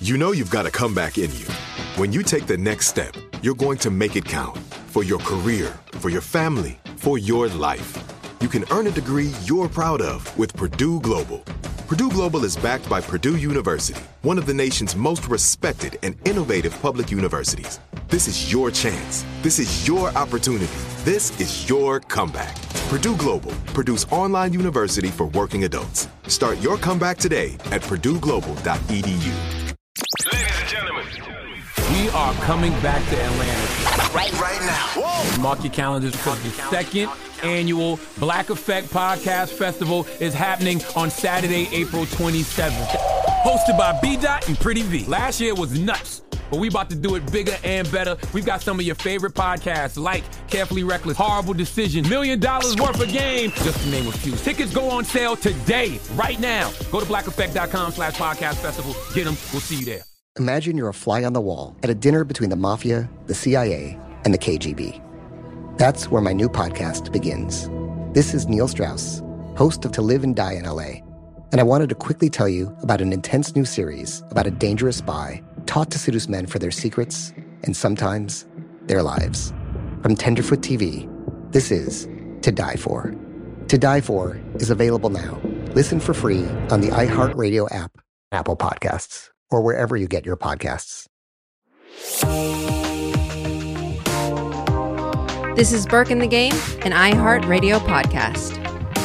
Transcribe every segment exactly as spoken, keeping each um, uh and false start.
You know you've got a comeback in you. When you take the next step, you're going to make it count. For your career, for your family, for your life. You can earn a degree you're proud of with Purdue Global. Purdue Global is backed by Purdue University, one of the nation's most respected and innovative public universities. This is your chance. This is your opportunity. This is your comeback. Purdue Global, Purdue's online university for working adults. Start your comeback today at purdue global dot e d u. Ladies and gentlemen, we are coming back to Atlanta. Right, right now. Whoa. Mark your calendars because the second annual Black Effect Podcast Festival is happening on Saturday, April twenty-seventh. Hosted by B-Dot and Pretty V. Last year was nuts, but we about to do it bigger and better. We've got some of your favorite podcasts like Carefully Reckless, Horrible Decision, Million Dollars Worth of Game, just to name a few. Tickets go on sale today, right now. Go to black effect dot com slash podcast festival. Get them. We'll see you there. Imagine you're a fly on the wall at a dinner between the Mafia, the C I A, and the K G B. That's where my new podcast begins. This is Neil Strauss, host of To Live and Die in L A, and I wanted to quickly tell you about an intense new series about a dangerous spy taught to seduce men for their secrets and sometimes their lives. From Tenderfoot T V, this is To Die For. To Die For is available now. Listen for free on the iHeartRadio app, Apple Podcasts, or wherever you get your podcasts. This is Burke in the Game, an iHeartRadio podcast.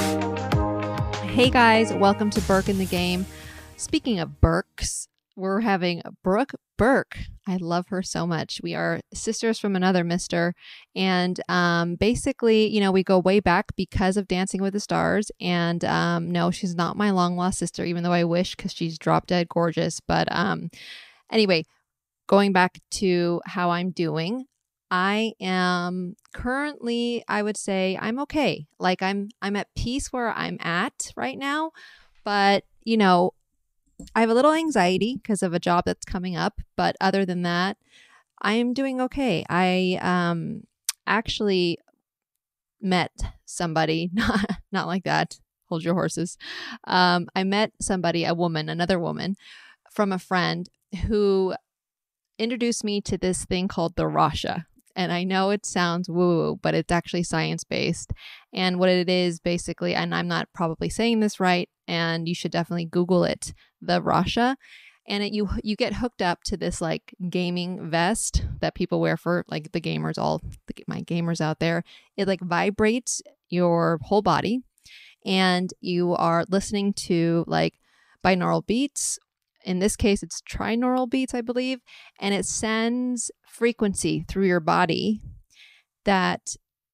Hey guys, welcome to Burke in the Game. Speaking of Burks, we're having Brooke Burke. I love her so much. We are sisters from another mister. And um, basically, you know, we go way back because of Dancing with the Stars. And um, no, she's not my long lost sister, even though I wish, because she's drop dead gorgeous. But um, anyway, going back to how I'm doing, I am currently, I would say I'm okay. Like I'm, I'm at peace where I'm at right now. But, you know, I have a little anxiety because of a job that's coming up. But other than that, I'm doing okay. I um, actually met somebody, not, not like that. Hold your horses. Um, I met somebody, a woman, another woman from a friend who introduced me to this thing called the Rasha. And I know it sounds woo-woo, but it's actually science-based. And what it is basically, and I'm not probably saying this right, and you should definitely Google it, the Rasha. And it, you you get hooked up to this like gaming vest that people wear for like the gamers, all the, my gamers out there. It like vibrates your whole body, and you are listening to like binaural beats. In this case, it's trinaural beats, I believe, and it sends frequency through your body that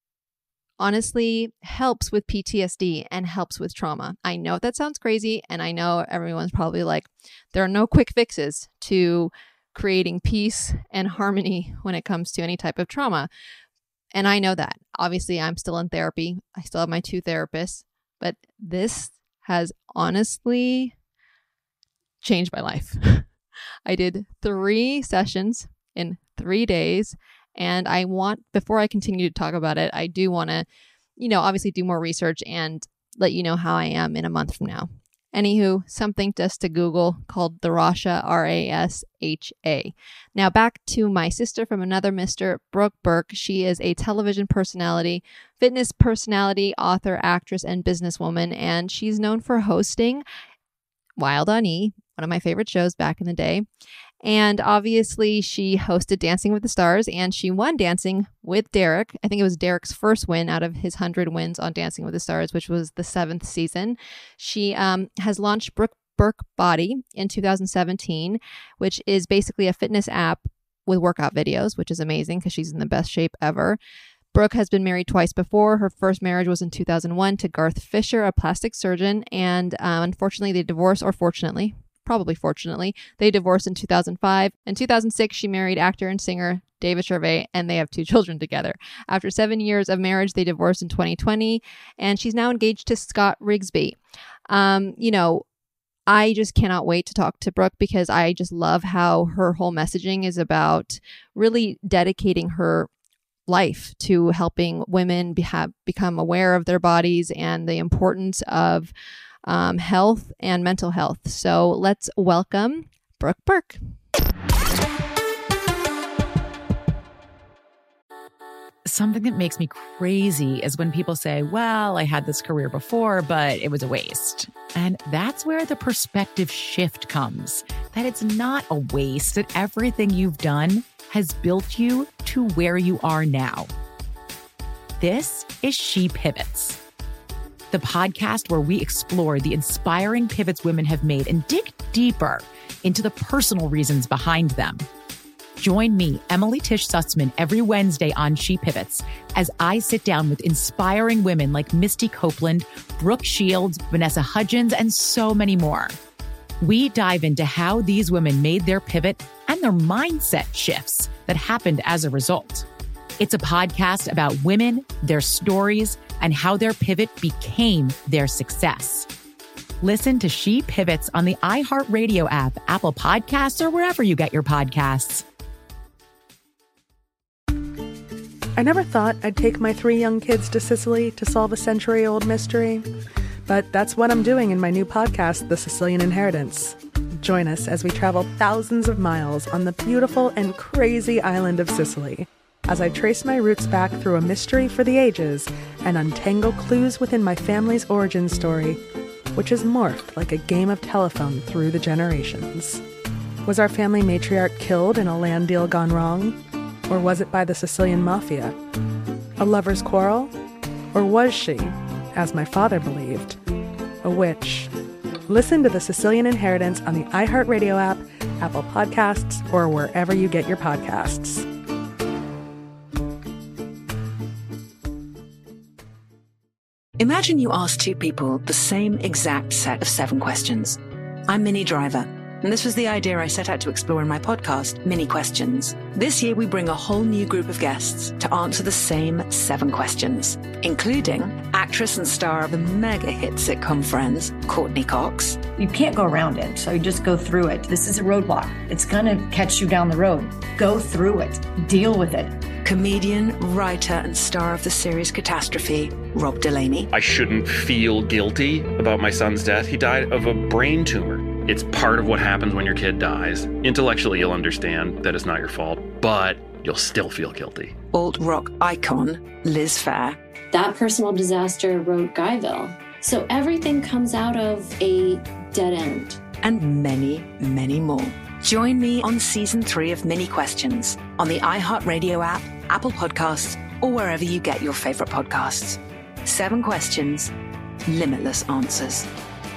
honestly helps with P T S D and helps with trauma. I know that sounds crazy, and I know everyone's probably like, there are no quick fixes to creating peace and harmony when it comes to any type of trauma. And I know that. Obviously, I'm still in therapy. I still have my two therapists, but this has honestly changed my life. I did three sessions in three days. And I want, before I continue to talk about it, I do want to, you know, obviously do more research and let you know how I am in a month from now. Anywho, something just to Google called the Rasha, R A S H A. Now back to my sister from another mister, Brooke Burke. She is a television personality, fitness personality, author, actress, and businesswoman. And she's known for hosting Wild on E, one of my favorite shows back in the day. And obviously she hosted Dancing with the Stars, and she won Dancing with Derek. I think it was Derek's first win out of his one hundred wins on Dancing with the Stars, which was the seventh season. She um, has launched Brooke Burke Body in two thousand seventeen, which is basically a fitness app with workout videos, which is amazing because she's in the best shape ever. Brooke has been married twice before. Her first marriage was in two thousand one to Garth Fisher, a plastic surgeon. And uh, unfortunately, they divorced, or fortunately, probably fortunately, they divorced in two thousand five. In two thousand six, she married actor and singer David Charvet, and they have two children together. After seven years of marriage, they divorced in twenty twenty, and she's now engaged to Scott Rigsby. Um, you know, I just cannot wait to talk to Brooke because I just love how her whole messaging is about really dedicating her life to helping women be, have, become aware of their bodies and the importance of um, health and mental health. So let's welcome Brooke Burke. Something that makes me crazy is when people say, well, I had this career before, but it was a waste. And that's where the perspective shift comes, that it's not a waste, that everything you've done has built you to where you are now. This is She Pivots, the podcast where we explore the inspiring pivots women have made and dig deeper into the personal reasons behind them. Join me, Emily Tish Sussman, every Wednesday on She Pivots as I sit down with inspiring women like Misty Copeland, Brooke Shields, Vanessa Hudgens, and so many more. We dive into how these women made their pivot and their mindset shifts that happened as a result. It's a podcast about women, their stories, and how their pivot became their success. Listen to She Pivots on the iHeartRadio app, Apple Podcasts, or wherever you get your podcasts. I never thought I'd take my three young kids to Sicily to solve a century-old mystery. But that's what I'm doing in my new podcast, The Sicilian Inheritance. Join us as we travel thousands of miles on the beautiful and crazy island of Sicily, as I trace my roots back through a mystery for the ages and untangle clues within my family's origin story, which has morphed like a game of telephone through the generations. Was our family matriarch killed in a land deal gone wrong? Or was it by the Sicilian mafia? A lover's quarrel? Or was she, as my father believed, a witch? Listen to The Sicilian Inheritance on the iHeartRadio app, Apple Podcasts, or wherever you get your podcasts. Imagine you ask two people the same exact set of seven questions. I'm Minnie Driver, and this was the idea I set out to explore in my podcast, Mini Questions. This year, we bring a whole new group of guests to answer the same seven questions, including actress and star of the mega hit sitcom Friends, Courtney Cox. You can't go around it, so you just go through it. This is a roadblock. It's going to catch you down the road. Go through it. Deal with it. Comedian, writer, and star of the series Catastrophe, Rob Delaney. I shouldn't feel guilty about my son's death. He died of a brain tumor. It's part of what happens when your kid dies. Intellectually, you'll understand that it's not your fault, but you'll still feel guilty. Alt-rock icon, Liz Phair. That personal disaster wrote Guyville. So everything comes out of a dead end. And many, many more. Join me on season three of Mini Questions on the iHeartRadio app, Apple Podcasts, or wherever you get your favorite podcasts. Seven questions, limitless answers.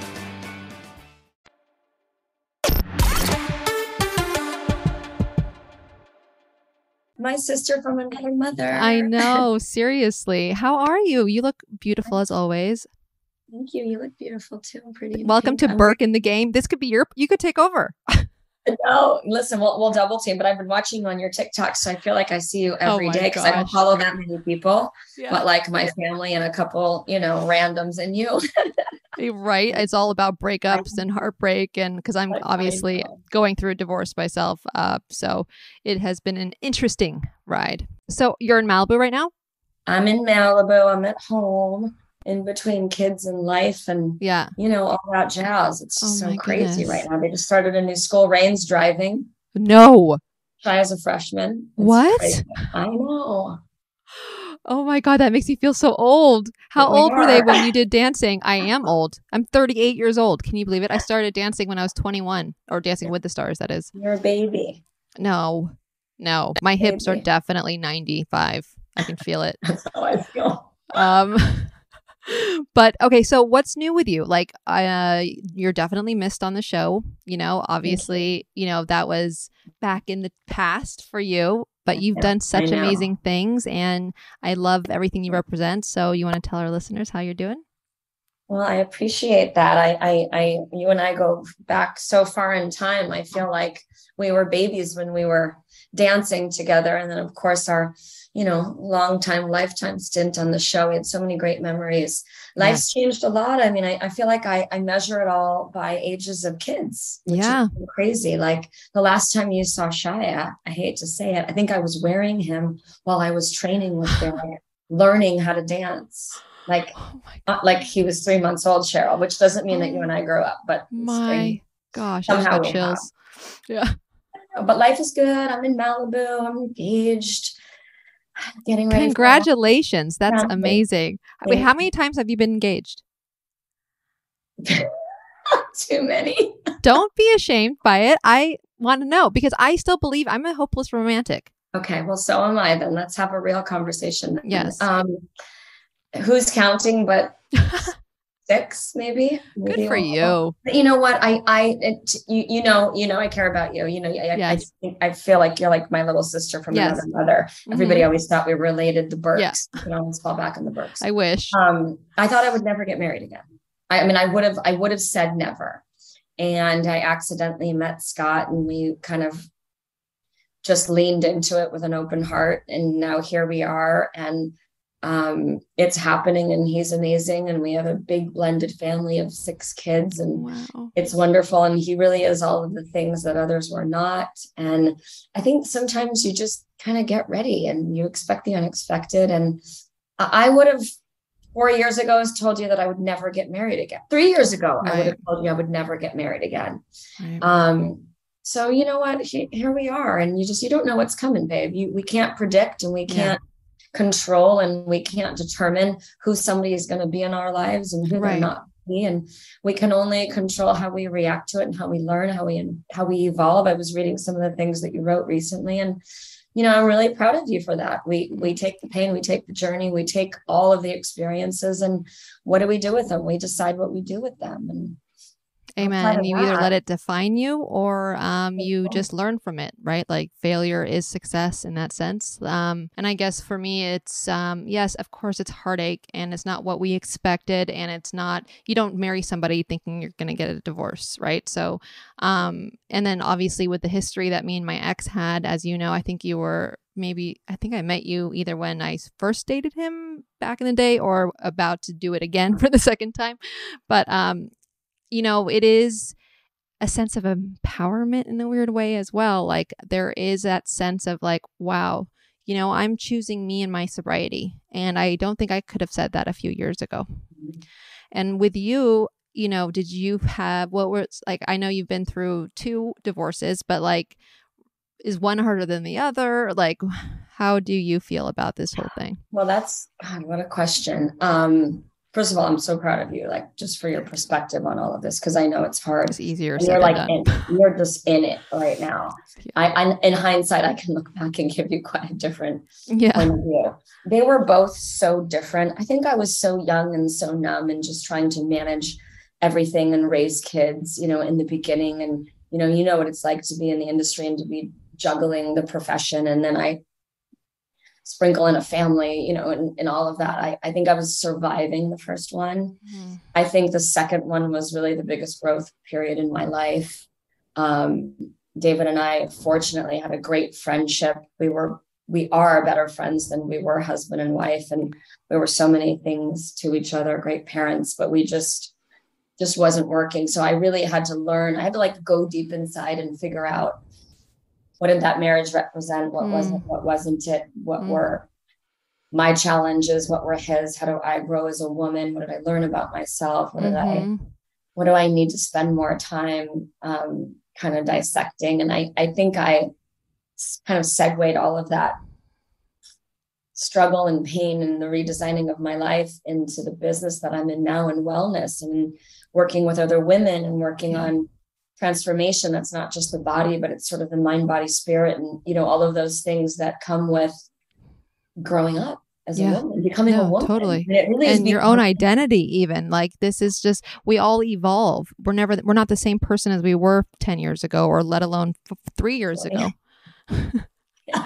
My sister from another mother. I know, seriously. How are you? You look beautiful as always. Thank you. You look beautiful too. I'm pretty. Welcome to Burke in the Game. This could be your, you could take over. No, listen, we'll, we'll double team, but I've been watching you on your TikTok, so I feel like I see you every oh day because I don't follow that many people, yeah. but like my family and a couple, you know, randoms and you. Right. It's all about breakups and heartbreak. And because I'm obviously going through a divorce myself. Uh, so it has been an interesting ride. So you're in Malibu right now? I'm in Malibu. I'm at home in between kids and life and, yeah, you know, all that jazz. It's just oh so crazy goodness. right now. They just started a new school. Rain's driving. No. Shy as a freshman. It's what? crazy. I know. Oh my God, that makes me feel so old. How we old are. were they when you did dancing? I am old. I'm thirty-eight years old. Can you believe it? I started dancing when I was twenty-one, or Dancing with the Stars, that is. You're a baby. No, no. My baby. hips are definitely ninety-five. I can feel it. That's how I feel. Um, but okay, so what's new with you? Like, uh, you're definitely missed on the show. You know, obviously, you know, that was back in the past for you. But you've done such amazing things, and I love everything you represent. So you want to tell our listeners how you're doing? Well, I appreciate that. I, I, I, you and I go back so far in time. I feel like we were babies when we were dancing together. And then, of course, our, you know, long time, lifetime stint on the show. We had so many great memories. Life's yeah. changed a lot. I mean, I, I feel like I, I measure it all by ages of kids, which yeah. is crazy. Like the last time you saw Shia, I hate to say it, I think I was wearing him while I was training with Barrett, learning how to dance. Like, oh not like he was three months old, Cheryl, which doesn't mean that you and I grew up, but my Gosh, I just Somehow got we chills. Yeah. But life is good. I'm in Malibu. I'm engaged. Getting ready. Congratulations. For That's yeah. amazing. Wait, how many times have you been engaged? Too many. Don't be ashamed by it. I want to know because I still believe I'm a hopeless romantic. Okay, well, so am I then. Let's have a real conversation. Then. Yes. Um, who's counting? But six, maybe. maybe Good for we'll, you. But you know what? I, I, it, you, you know, you know, I care about you. You know, I, yes. I, I feel like you're like my little sister from yes. another mother. Mm-hmm. Everybody always thought we were related. The Burks. Yeah. You can always fall back on the Burks. I wish. Um, I thought I would never get married again. I, I mean, I would have, I would have said never. And I accidentally met Scott, and we kind of just leaned into it with an open heart. And now here we are, and um, it's happening, and he's amazing. And we have a big blended family of six kids, and wow. it's wonderful. And he really is all of the things that others were not. And I think sometimes you just kind of get ready and you expect the unexpected. And I would have four years ago, I told you that I would never get married again. Three years ago, right. I would have told you I would never get married again. Right. Um, so you know what? He, here we are, and you just you don't know what's coming, babe. You we can't predict, and we can't yeah. control, and we can't determine who somebody is going to be in our lives and who right. they're not be. And we can only control how we react to it and how we learn, how we how we evolve. I was reading some of the things that you wrote recently, and you know, I'm really proud of you for that. We we take the pain, we take the journey, we take all of the experiences, and what do we do with them? We decide what we do with them. And amen. And you that. either let it define you, or um, you just learn from it, right? Like failure is success in that sense. Um, and I guess for me, it's, um, yes, of course, it's heartache, and it's not what we expected. And it's not, you don't marry somebody thinking you're going to get a divorce, right? So, um, and then obviously with the history that me and my ex had, as you know, I think you were maybe, I think I met you either when I first dated him back in the day or about to do it again for the second time. But, um, you know, it is a sense of empowerment in a weird way as well. Like there is that sense of like, wow, you know, I'm choosing me and my sobriety. And I don't think I could have said that a few years ago. And with you, you know, did you have, what were, like, I know you've been through two divorces, but like, is one harder than the other? Like, how do you feel about this whole thing? Well, that's, God, what a question. Um, First of all, I'm so proud of you, like just for your perspective on all of this, because I know it's hard. It's easier. And you're like, in, you're just in it right now. Yeah. I, I, in hindsight, I can look back and give you quite a different yeah. point of view. They were both so different. I think I was so young and so numb and just trying to manage everything and raise kids, you know, in the beginning. And, you know, you know what it's like to be in the industry and to be juggling the profession. And then I sprinkle in a family, you know, and, and all of that. I, I think I was surviving the first one. Mm-hmm. I think the second one was really the biggest growth period in my life. Um, David and I fortunately had a great friendship. We were, we are better friends than we were husband and wife. And we were so many things to each other, great parents, but we just, just wasn't working. So I really had to learn, I had to like go deep inside and figure out, what did that marriage represent? What mm. wasn't, what wasn't it? What mm. were my challenges? What were his? How do I grow as a woman? What did I learn about myself? What did mm-hmm. I, what do I need to spend more time um, kind of dissecting? And I, I think I kind of segued all of that struggle and pain and the redesigning of my life into the business that I'm in now in wellness and working with other women and working mm. on transformation. That's not just the body, but it's sort of the mind, body, spirit, and, you know, all of those things that come with growing up as yeah. a woman, becoming no, a woman. Totally. And, it really and is your own identity, even like this is just, we all evolve. We're never, we're not the same person as we were ten years ago, or let alone f- three years ago. yeah.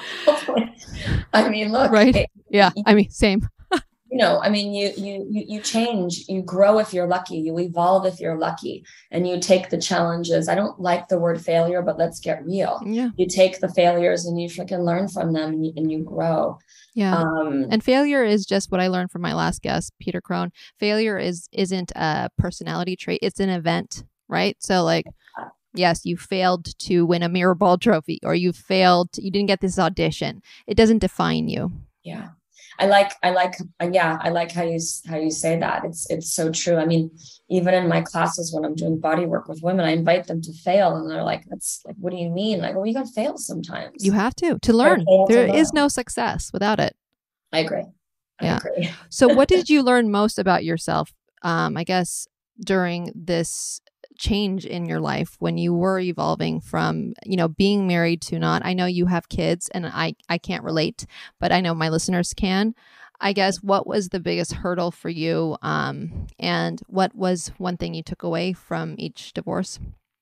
I mean, look, right. It, yeah. I mean, same. You know, I mean, you, you, you, you change, you grow if you're lucky, you evolve if you're lucky, and you take the challenges. I don't like the word failure, but let's get real. Yeah. You take the failures and you freaking learn from them, and you, and you grow. Yeah. Um, and failure is just what I learned from my last guest, Peter Crone. Failure is, isn't a personality trait. It's an event, right? So like, yes, you failed to win a Mirrorball trophy, or you failed, to, you didn't get this audition. It doesn't define you. Yeah. I like, I like, yeah, I like how you, how you say that. It's, it's so true. I mean, even in my classes, when I'm doing body work with women, I invite them to fail. And they're like, that's like, what do you mean? Like, well, you got to fail sometimes. You have to, to learn. There is no success without it. I agree. I yeah. agree. So what did you learn most about yourself, um, I guess, during this change in your life when you were evolving from, you know, being married to not? I know you have kids and I, I can't relate, but I know my listeners can. I guess, what was the biggest hurdle for you? Um, and what was one thing you took away from each divorce?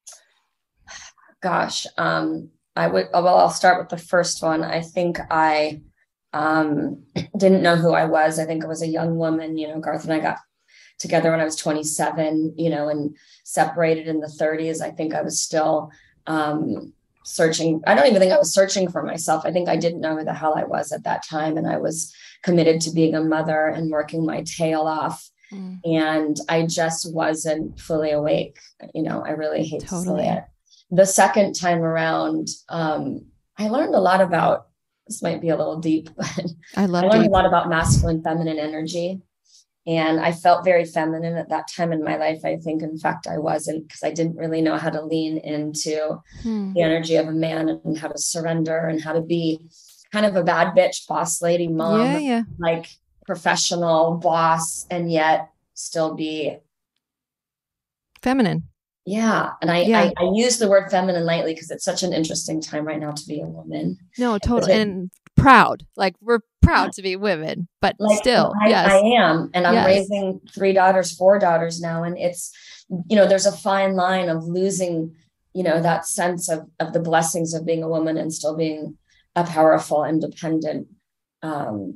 Gosh, um, I would, well, I'll start with the first one. I think I um, didn't know who I was. I think I was a young woman. You know, Garth and I got together when I was twenty-seven, you know, and separated in the thirties. I think I was still um, searching. I don't even think I was searching for myself. I think I didn't know who the hell I was at that time. And I was committed to being a mother and working my tail off. Mm. And I just wasn't fully awake. You know, I really hate totally. to say it. The second time around, um, I learned a lot about, this might be a little deep, but I, love I learned deep. a lot about masculine, feminine energy. And I felt very feminine at that time in my life. I think, in fact, I wasn't, because I didn't really know how to lean into hmm. the energy of a man and how to surrender and how to be kind of a bad bitch, boss lady, mom, yeah, yeah. like professional boss, and yet still be feminine. Yeah. And I, yeah. I, I use the word feminine lightly because it's such an interesting time right now to be a woman. No, totally. It, and proud, like we're proud to be women, but like, still, I, yes. I am. And I'm yes. raising three daughters, four daughters now. And it's, you know, there's a fine line of losing, you know, that sense of, of the blessings of being a woman and still being a powerful, independent um,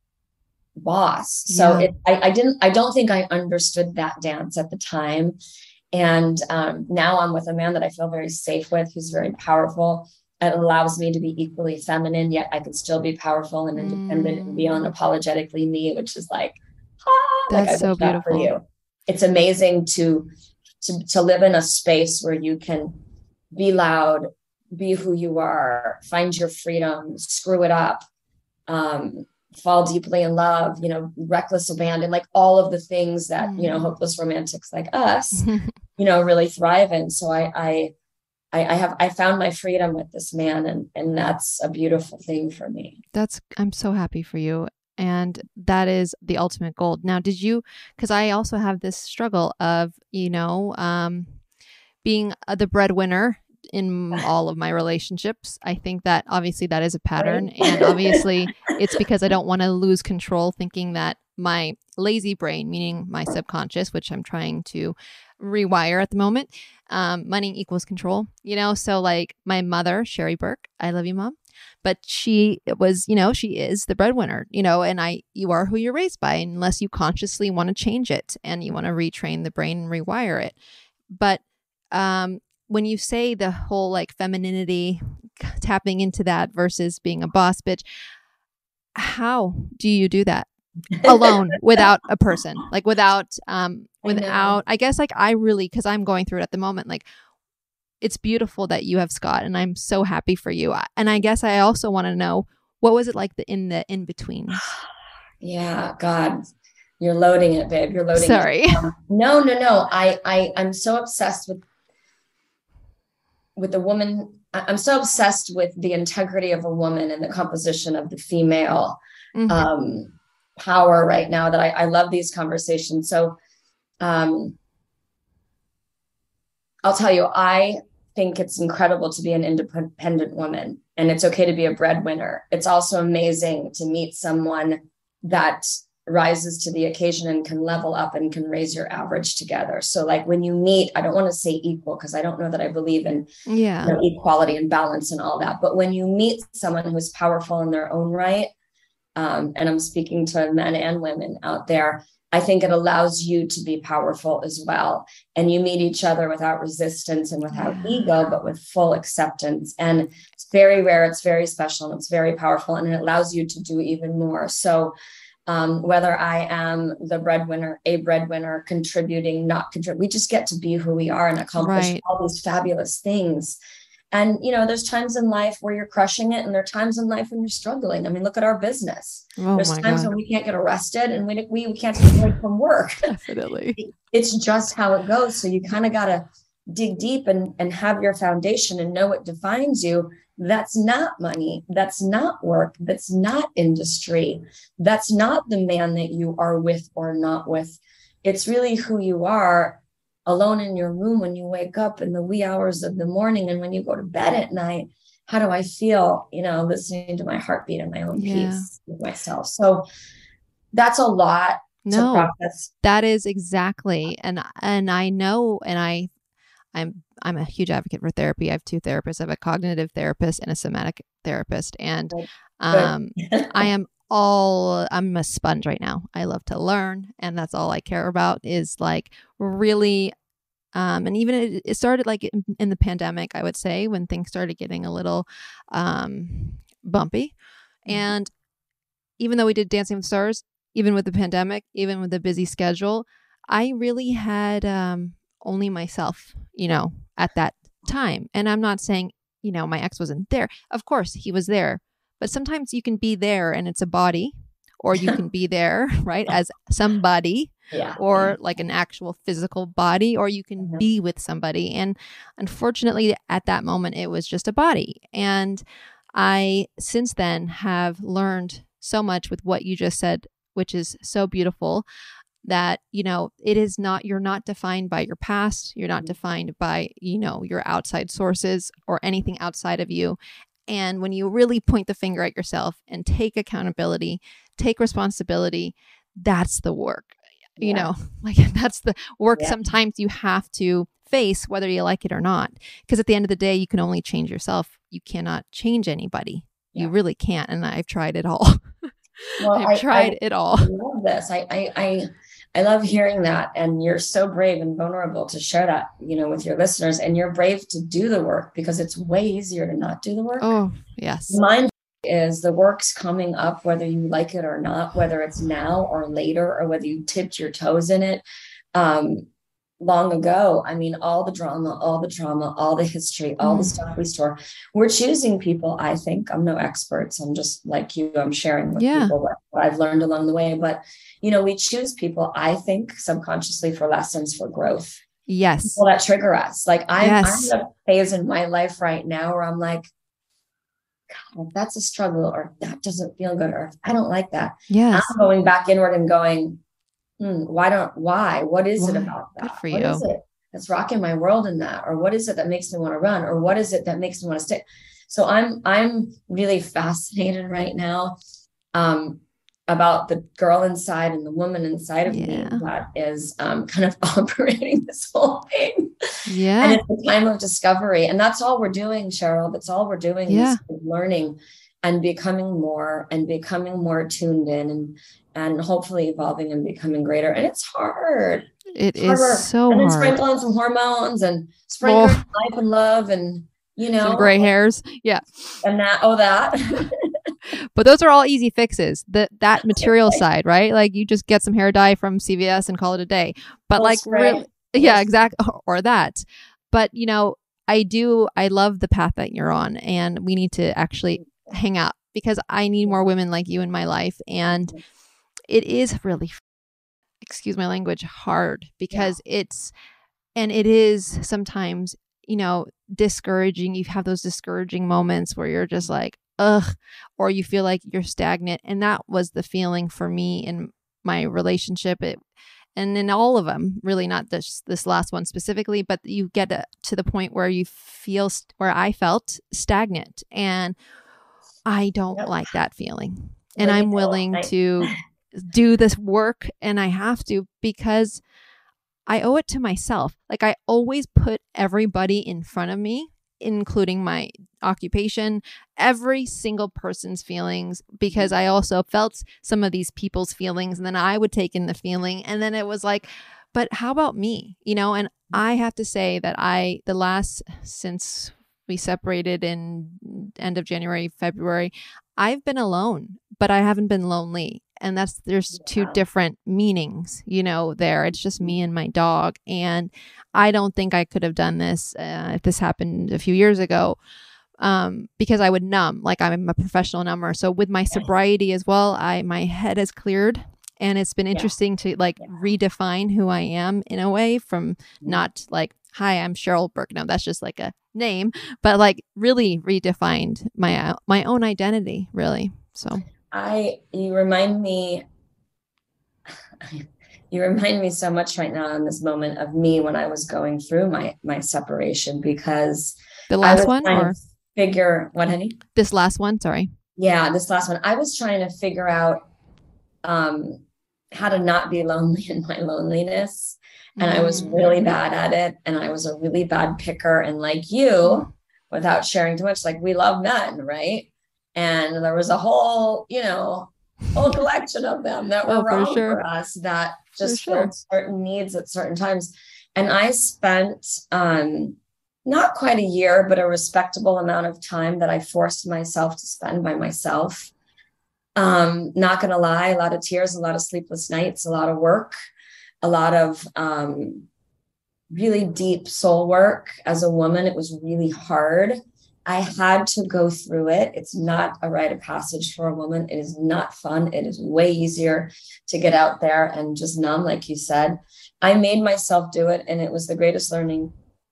boss. So yeah. it, I, I didn't, I don't think I understood that dance at the time. And um, now I'm with a man that I feel very safe with, who's very powerful. It allows me to be equally feminine, yet I can still be powerful and independent mm. and be unapologetically me, which is like, ah, that's like I so beautiful. For you. It's amazing to, to, to live in a space where you can be loud, be who you are, find your freedom, screw it up, um, fall deeply in love, you know, reckless abandon, like all of the things that, mm. you know, hopeless romantics like us, you know, really thrive in. So I, I, I, I have, I found my freedom with this man, and, and that's a beautiful thing for me. That's, I'm so happy for you. And that is the ultimate goal. Now, did you, because I also have this struggle of, you know, um, being the breadwinner in all of my relationships. I think that obviously that is a pattern. Right. And obviously it's because I don't want to lose control, thinking that my lazy brain, meaning my subconscious, which I'm trying to rewire at the moment, um, money equals control, you know? So like my mother, Sherry Burke, I love you, Mom. But she was, you know, she is the breadwinner, you know, and I, you are who you're raised by, unless you consciously want to change it and you want to retrain the brain and rewire it. But, um, when you say the whole like femininity, tapping into that versus being a boss bitch, how do you do that alone without a person? Like without, um, without, I, I guess like I really, cause I'm going through it at the moment. Like it's beautiful that you have Scott, and I'm so happy for you. And I guess I also want to know, what was it like the, in the in-between? Yeah. God, you're loading it, babe. You're loading Sorry. it. Um, no, no, no. I, I, I'm so obsessed with with the woman. I'm so obsessed with the integrity of a woman and the composition of the female mm-hmm. um, power right now that I, I love these conversations. So um, I'll tell you, I think it's incredible to be an independent woman, and it's okay to be a breadwinner. It's also amazing to meet someone that rises to the occasion and can level up and can raise your average together. So like when you meet, I don't want to say equal, because I don't know that I believe in yeah. you know, equality and balance and all that. But when you meet someone who's powerful in their own right, um, and I'm speaking to men and women out there, I think it allows you to be powerful as well. And you meet each other without resistance and without yeah. ego, but with full acceptance. And it's very rare. It's very special, and it's very powerful, and it allows you to do even more. So Um, whether I am the breadwinner, a breadwinner, contributing, not contributing, we just get to be who we are and accomplish right. all these fabulous things. And, you know, there's times in life where you're crushing it, and there are times in life when you're struggling. I mean, look at our business. Oh there's my times God. when we can't get arrested, and we, we, we can't take a break from work. Definitely. It's just how it goes. So you kind of got to dig deep and, and have your foundation and know what defines you. That's not money. That's not work. That's not industry. That's not the man that you are with or not with. It's really who you are alone in your room when you wake up in the wee hours of the morning, and when you go to bed at night. How do I feel, you know, listening to my heartbeat and my own Yeah. peace with myself? So that's a lot to No, process. that is exactly. And, and I know, and I, I'm, I'm a huge advocate for therapy. I have two therapists. I have a cognitive therapist and a somatic therapist. And, um, I am all, I'm a sponge right now. I love to learn, and that's all I care about is like really, um, and even it, it started like in, in the pandemic, I would say, when things started getting a little, um, bumpy. And even though we did Dancing with the Stars, even with the pandemic, even with the busy schedule, I really had, um, only myself, you know, at that time. And I'm not saying, you know, my ex wasn't there. Of course he was there, but sometimes you can be there and it's a body, or you can be there, right, as somebody, Yeah. or like an actual physical body, or you can Mhm. be with somebody. And unfortunately, at that moment, it was just a body. And I, since then, have learned so much with what you just said, which is so beautiful, that, you know, it is not, you're not defined by your past. You're not defined by, you know, your outside sources or anything outside of you. And when you really point the finger at yourself and take accountability, take responsibility, that's the work, you Yeah. know, like that's the work Yeah. sometimes you have to face, whether you like it or not. Because at the end of the day, you can only change yourself. You cannot change anybody. You Yeah. really can't. And I've tried it all. Well, I've I- tried I- it all. I love this. I, I, I, I love hearing that. And you're so brave and vulnerable to share that, you know, with your listeners, and you're brave to do the work, because it's way easier to not do the work. Oh, yes. Mine is the work's coming up, whether you like it or not, whether it's now or later, or whether you tipped your toes in it um, long ago. I mean, all the drama, all the trauma, all the history, all the Mm. stuff we store. We're choosing people, I think. I'm no expert. So I'm just like you, I'm sharing with Yeah. people what, what I've learned along the way. But, you know, we choose people, I think, subconsciously for lessons, for growth. Yes. People that trigger us. Like I'm, Yes. I'm in a phase in my life right now where I'm like, God, if that's a struggle, or if that doesn't feel good, or if I don't like that, Yes. I'm going back inward and going, hmm, why don't, why, what is it Why? about that? Good for What you. is it that's rocking my world in that? Or what is it that makes me want to run? Or what is it that makes me want to stay? So I'm, I'm really fascinated right now, um, about the girl inside and the woman inside of Yeah. me that is, um, kind of operating this whole thing. Yeah. And it's a time of discovery. And that's all we're doing, Cheryl. That's all we're doing Yeah. is learning and becoming more and becoming more tuned in, and, and hopefully evolving and becoming greater. And it's hard. It It's is harder. so And then hard. sprinkle in some hormones and sprinkle Oh. in life and love and, you know, Some gray hairs. Yeah. and that, oh, that. But those are all easy fixes. That that material side, right? Like you just get some hair dye from C V S and call it a day. But Little like spray. really, yeah, exactly. Or that. But you know, I do, I love the path that you're on, and we need to actually hang out, because I need more women like you in my life. And it is really, excuse my language, hard, because it's, and it is sometimes, you know, discouraging. You have those discouraging moments where you're just like, ugh, or you feel like you're stagnant. And that was the feeling for me in my relationship. It, and in all of them, really, not this this last one specifically, but you get to the point where you feel, st- where I felt stagnant, and I don't Yep. like that feeling. And Well, you I'm know, willing I- to do this work, and I have to, because I owe it to myself. Like I always put everybody in front of me, including my occupation, every single person's feelings, because I also felt some of these people's feelings, and then I would take in the feeling, and then it was like, but how about me? You know, and I have to say that I, the last, since we separated in end of January, February, I've been alone, but I haven't been lonely. And that's, there's two different meanings, you know, there. It's just me and my dog. And I don't think I could have done this uh, if this happened a few years ago, um, because I would numb, like I'm a professional number. So with my sobriety as well, I, my head has cleared. And it's been interesting yeah. to like yeah. redefine who I am in a way, from not like, hi, I'm Cheryl Burke. No, that's just like a name, but like really redefined my, uh, my own identity, really. So I, you remind me, you remind me so much right now in this moment of me when I was going through my, my separation, because the last one or figure what, honey? This last one. Sorry. Yeah. This last one, I was trying to figure out, um, how to not be lonely in my loneliness. And mm. I was really bad at it. And I was a really bad picker. And like you, without sharing too much, like we love men, right? And there was a whole, you know, whole collection of them that were oh, wrong for, sure. for us, that just for filled sure. certain needs at certain times. And I spent um, not quite a year, but a respectable amount of time that I forced myself to spend by myself. Um, not going to lie, a lot of tears, a lot of sleepless nights, a lot of work, a lot of um, really deep soul work. As a woman, it was really hard. I had to go through it. It's not a rite of passage for a woman. It is not fun. It is way easier to get out there and just numb, like you said. I made myself do it, and it was the greatest learning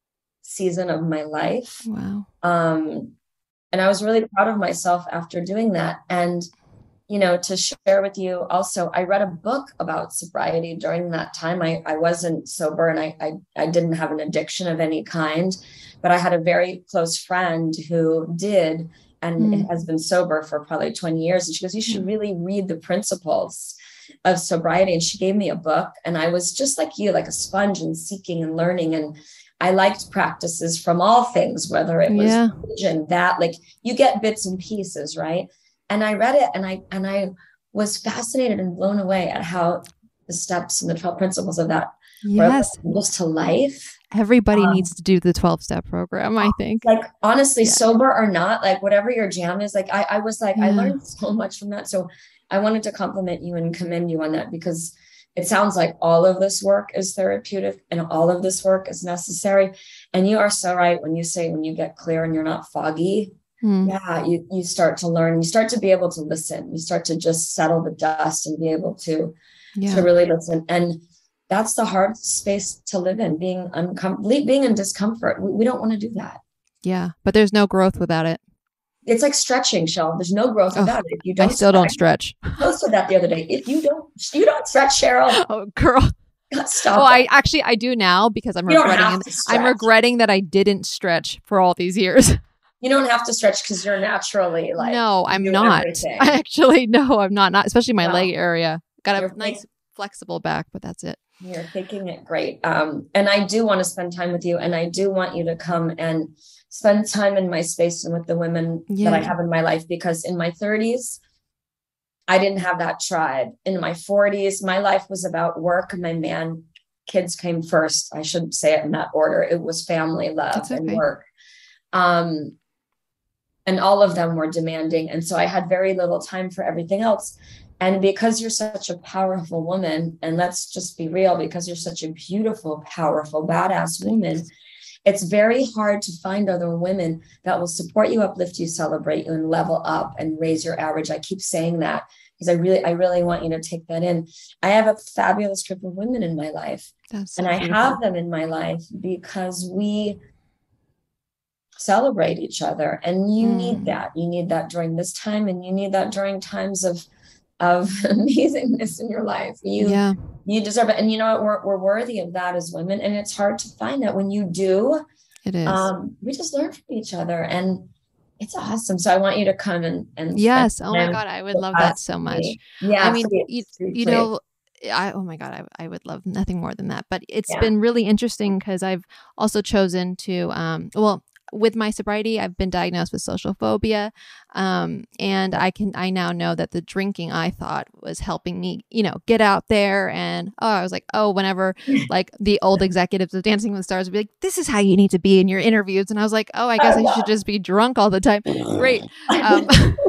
season of my life. Wow. Um, and I was really proud of myself after doing that. And you know, to share with you also, I read a book about sobriety during that time. I, I wasn't sober, and I, I I didn't have an addiction of any kind, but I had a very close friend who did, and mm. has been sober for probably twenty years. And she goes, you should really read the principles of sobriety. And she gave me a book, and I was just like you, like a sponge and seeking and learning. And I liked practices from all things, whether it was yeah. religion, that like you get bits and pieces, right? And I read it, and I and I was fascinated and blown away at how the steps and the twelve principles of that yes. were just to life. Everybody um, needs to do the twelve-step program, I think. Like, honestly, yeah. sober or not, like whatever your jam is, like I, I was like, yeah. I learned so much from that. So I wanted to compliment you and commend you on that, because it sounds like all of this work is therapeutic and all of this work is necessary. And you are so right when you say when you get clear and you're not foggy. Mm. Yeah, you, you start to learn, you start to be able to listen, you start to just settle the dust and be able to, yeah. to really listen. And that's the hard space to live in, being uncomfortable, being in discomfort. We, we don't want to do that. Yeah, but there's no growth without it. It's like stretching, Cheryl. There's no growth without oh, it. If you don't I still stretch, don't stretch. I posted that the other day. If you don't, you don't stretch, Cheryl. Oh, girl. Stop. Oh, I actually, I do now, because I'm you regretting it. I'm regretting that I didn't stretch for all these years. You don't have to stretch because you're naturally like. No, I'm not. Everything. I actually, no, I'm not. Not especially my wow. leg area. Got you're a nice thinking, flexible back, but that's it. You're thinking it great. Um, and I do want to spend time with you, and I do want you to come and spend time in my space and with the women yeah. that I have in my life, because in my thirties, I didn't have that tribe. In my forties, my life was about work, and my man, kids came first. I should say it in that order. It was family, love, okay. and work. Um, And all of them were demanding. And so I had very little time for everything else. And because you're such a powerful woman, and let's just be real, because you're such a beautiful, powerful, badass woman, it's very hard to find other women that will support you, uplift you, celebrate you, and level up and raise your average. I keep saying that because I really, I really want you to take that in. I have a fabulous group of women in my life. That's so and beautiful. I have them in my life because we celebrate each other, and you mm. need that. You need that during this time, and you need that during times of of amazingness in your life. You yeah. you deserve it, and you know what? We're we're worthy of that as women, and it's hard to find that. When you do, it is. Um, we just learn from each other, and it's awesome. So I want you to come and and yes. Oh my God, I would love that so much. Yeah, I mean, please, you, please, you know. I, oh my God, I, I would love nothing more than that. But it's yeah. been really interesting because I've also chosen to, um, well, with my sobriety, I've been diagnosed with social phobia. Um, and I can, I now know that the drinking I thought was helping me, you know, get out there. And, oh, I was like, oh, whenever like the old executives of Dancing with the Stars would be like, this is how you need to be in your interviews. And I was like, oh, I guess I should just be drunk all the time. Great. Um,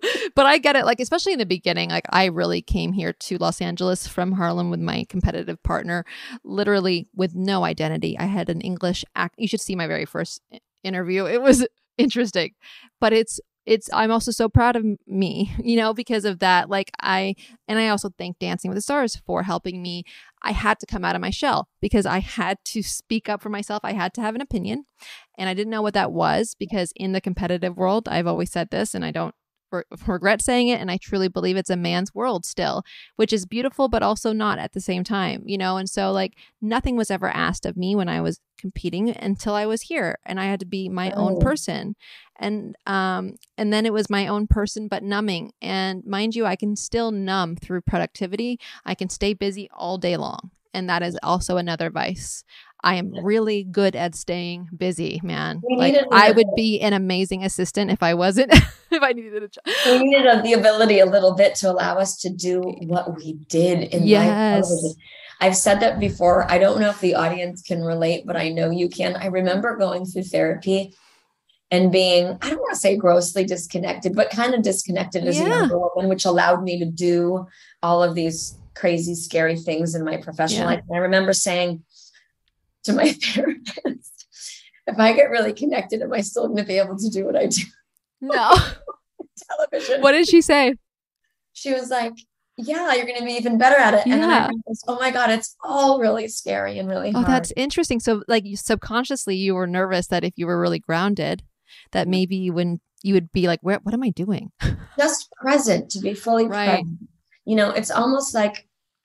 But I get it. Like, especially in the beginning, like I really came here to Los Angeles from Harlem with my competitive partner, literally with no identity. I had an English act. You should see my very first interview. It was interesting, but it's, it's, I'm also so proud of me, you know, because of that. Like I, and I also thank Dancing with the Stars for helping me. I had to come out of my shell because I had to speak up for myself. I had to have an opinion, and I didn't know what that was because in the competitive world, I've always said this and I don't re- regret saying it. And I truly believe it's a man's world still, which is beautiful, but also not at the same time, you know? And so like nothing was ever asked of me when I was competing until I was here, and I had to be my oh. own person. And, um, and then it was my own person, but numbing. And mind you, I can still numb through productivity. I can stay busy all day long. And that is also another vice. I am really good at staying busy, man. We like I would be an amazing assistant if I wasn't, if I needed a job. We needed the ability a little bit to allow us to do what we did in yes. life. I've said that before. I don't know if the audience can relate, but I know you can. I remember going through therapy and being, I don't want to say grossly disconnected, but kind of disconnected as yeah. a younger woman, which allowed me to do all of these crazy, scary things in my professional yeah. life. And I remember saying to my therapist, if I get really connected, am I still going to be able to do what I do? No. Television. What did she say? She was like, yeah, you're going to be even better at it. And yeah. then I realized, oh my God, it's all really scary and really hard. Oh, that's interesting. So like you subconsciously, you were nervous that if you were really grounded, that maybe you wouldn't, you would be like, where, what am I doing? Just present, to be fully right. present. You know, it's almost like,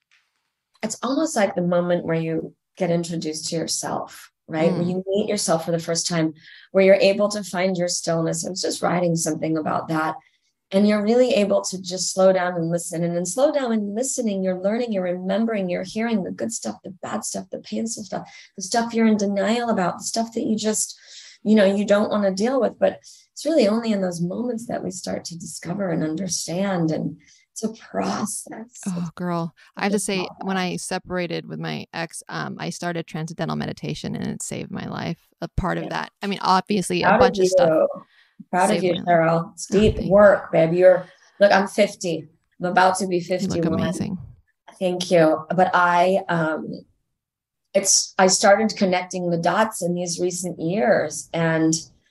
it's almost like the moment where you get introduced to yourself, right? Mm. When you meet yourself for the first time, where you're able to find your stillness. I was just writing something about that. And you're really able to just slow down and listen. And then slow down and listening, you're learning, you're remembering, you're hearing the good stuff, the bad stuff, the painful stuff, the stuff you're in denial about, the stuff that you just, you know, you don't want to deal with. But it's really only in those moments that we start to discover and understand. And it's a process. Oh, girl. I have to say, when I separated with my ex, um, I started transcendental meditation, and it saved my life. A part of yeah. that. I mean, obviously, Proud a bunch of, of stuff. Proud of you, Cheryl. It's deep oh, work, babe. You're, look, I'm fifty. I'm about to be fifty-one. You look amazing. Thank you. But I, um, it's, I started connecting the dots in these recent years. And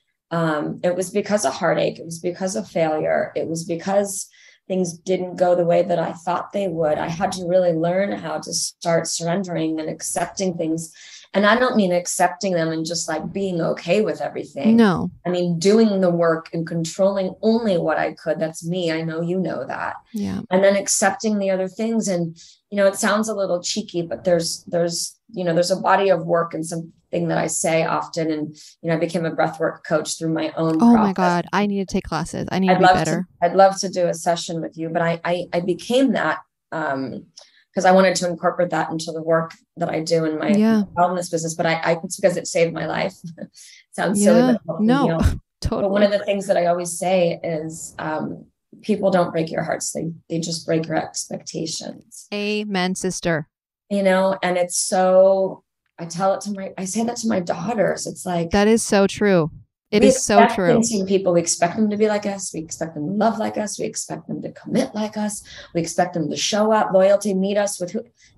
um, it was because of heartache. It was because of failure. It was because things didn't go the way that I thought they would. I had to really learn how to start surrendering and accepting things. And I don't mean accepting them and just like being okay with everything. No. I mean, doing the work and controlling only what I could. That's me. I know you know that. Yeah. And then accepting the other things. And, you know, it sounds a little cheeky, but there's, there's, you know, there's a body of work and something that I say often. And, you know, I became a breathwork coach through my own Oh process. my God. I need to take classes. I need I'd to be love better. To, I'd love to do a session with you, but I, I, I became that, um, because I wanted to incorporate that into the work that I do in my yeah. wellness business. But I, I, it's because it saved my life. Sounds yeah. silly, but it helped me no, heal. totally. But one of the things that I always say is, um, people don't break your hearts; they they just break your expectations. Amen, sister. You know, and it's so. I tell it to my. I say that to my daughters. It's like that is so true. It we is so true. In people, we expect them to be like us. We expect them to love like us. We expect them to commit like us. We expect them to show up, loyalty, meet us with who.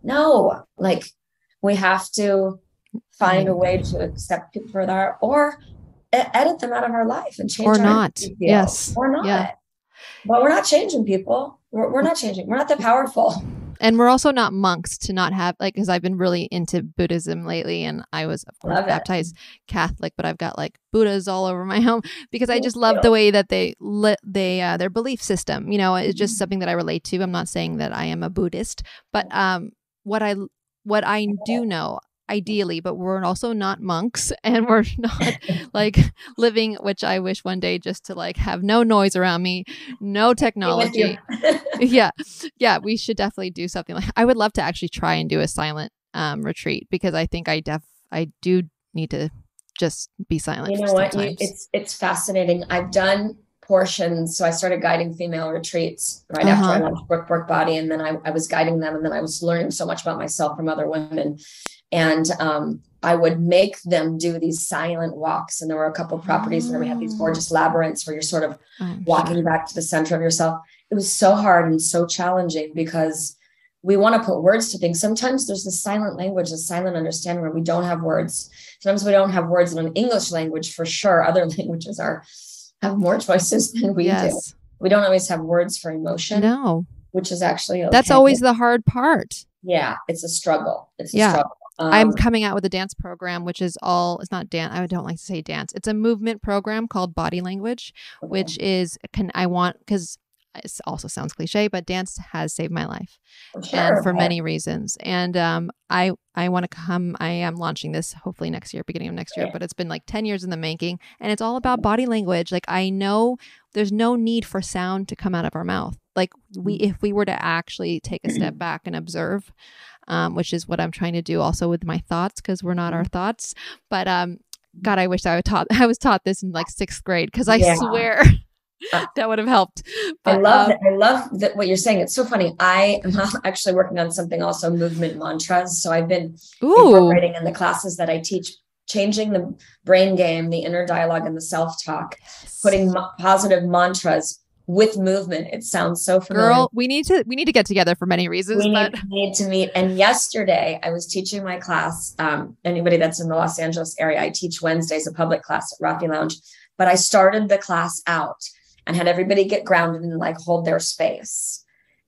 No, like we have to find a way to accept people for that, or edit them out of our life and change. Or our not. Yes. Or not. Yeah. But we're not changing people. We're, we're not changing. We're not that powerful. And we're also not monks to not have, like, because I've been really into Buddhism lately, and I was, of course, Love baptized it. Catholic, but I've got like Buddhas all over my home because I just love the way that they li- they uh, their belief system. You know, it's just something that I relate to. I'm not saying that I am a Buddhist, but um, what I what I do know. Ideally, but we're also not monks, and we're not like living, which I wish one day just to like have no noise around me, no technology. yeah. Yeah. We should definitely do something like, I would love to actually try and do a silent um, retreat, because I think I def, I do need to just be silent. You know what? You, it's, it's fascinating. I've done portions. So I started guiding female retreats right uh-huh. after I launched Work, Work, Body. And then I, I was guiding them, and then I was learning so much about myself from other women. And um, I would make them do these silent walks. And there were a couple of properties oh. where we had these gorgeous labyrinths where you're sort of oh, walking sure. back to the center of yourself. It was so hard and so challenging because we want to put words to things. Sometimes there's the silent language, the silent understanding where we don't have words. Sometimes we don't have words in an English language for sure. Other languages are have more choices than we yes. do. We don't always have words for emotion. No. Which is actually okay. That's always the hard part. Yeah, it's a struggle. It's a yeah. struggle. Um, I'm coming out with a dance program, which is all, it's not dance. I don't like to say dance. It's a movement program called Body Language, okay. which is, can I want, because it also sounds cliche, but dance has saved my life sure. and for many reasons. And um, I, I want to come, I am launching this hopefully next year, beginning of next year, but it's been like ten years in the making, and it's all about body language. Like I know there's no need for sound to come out of our mouth. Like we, if we were to actually take a step back and observe, um, which is what I'm trying to do also with my thoughts, because we're not our thoughts, but um, God, I wish I, would taught, I was taught this in like sixth grade, because I yeah. swear that would have helped. But, I love um, that. I love that what you're saying. It's so funny. I am actually working on something also, movement mantras. So I've been ooh. incorporating in the classes that I teach, changing the brain game, the inner dialogue and the self-talk, yes. putting mo- positive mantras with movement. It sounds so familiar. Girl, we need to we need to get together for many reasons. We but... need, need to meet. And yesterday I was teaching my class. Um, anybody that's in the Los Angeles area, I teach Wednesdays, a public class at Rafi Lounge. But I started the class out and had everybody get grounded and like hold their space.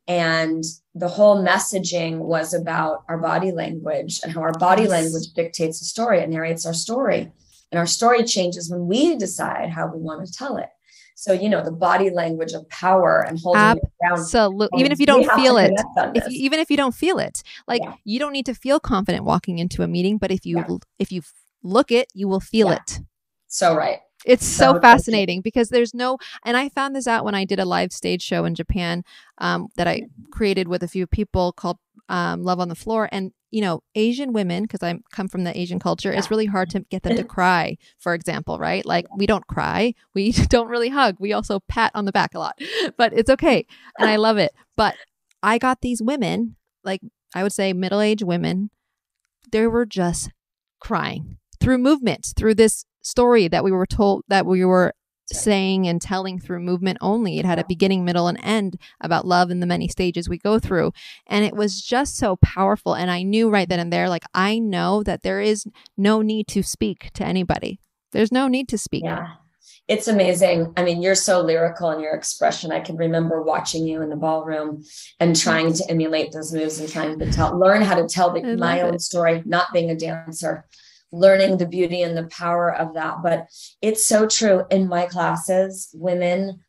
And the whole messaging was about our body language and how our body yes. language dictates the story. It narrates our story. And our story changes when we decide how we want to tell it. So, you know, the body language of power and holding Absolutely. it down. Absolutely. Even if you don't feel it, if you, even if you don't feel it, like yeah. you don't need to feel confident walking into a meeting, but if you, yeah. if you look it, you will feel yeah. it. So right. It's so, so fascinating because there's no, and I found this out when I did a live stage show in Japan um, that I created with a few people called um, Love on the Floor. And, you know, Asian women, because I come from the Asian culture, yeah. it's really hard to get them to cry, for example, right? Like we don't cry. We don't really hug. We also pat on the back a lot, but it's okay. And I love it. But I got these women, like I would say middle-aged women, they were just crying through movement, through this story that we were told, that we were saying and telling through movement only. It had a beginning, middle, and end about love and the many stages we go through. And it was just so powerful. And I knew right then and there, like, I know that there is no need to speak to anybody. There's no need to speak. Yeah. It's amazing. I mean, you're so lyrical in your expression. I can remember watching you in the ballroom and trying to emulate those moves and trying to tell, learn how to tell the, my own it. story, not being a dancer. Learning the beauty and the power of that. But it's so true. In my classes, women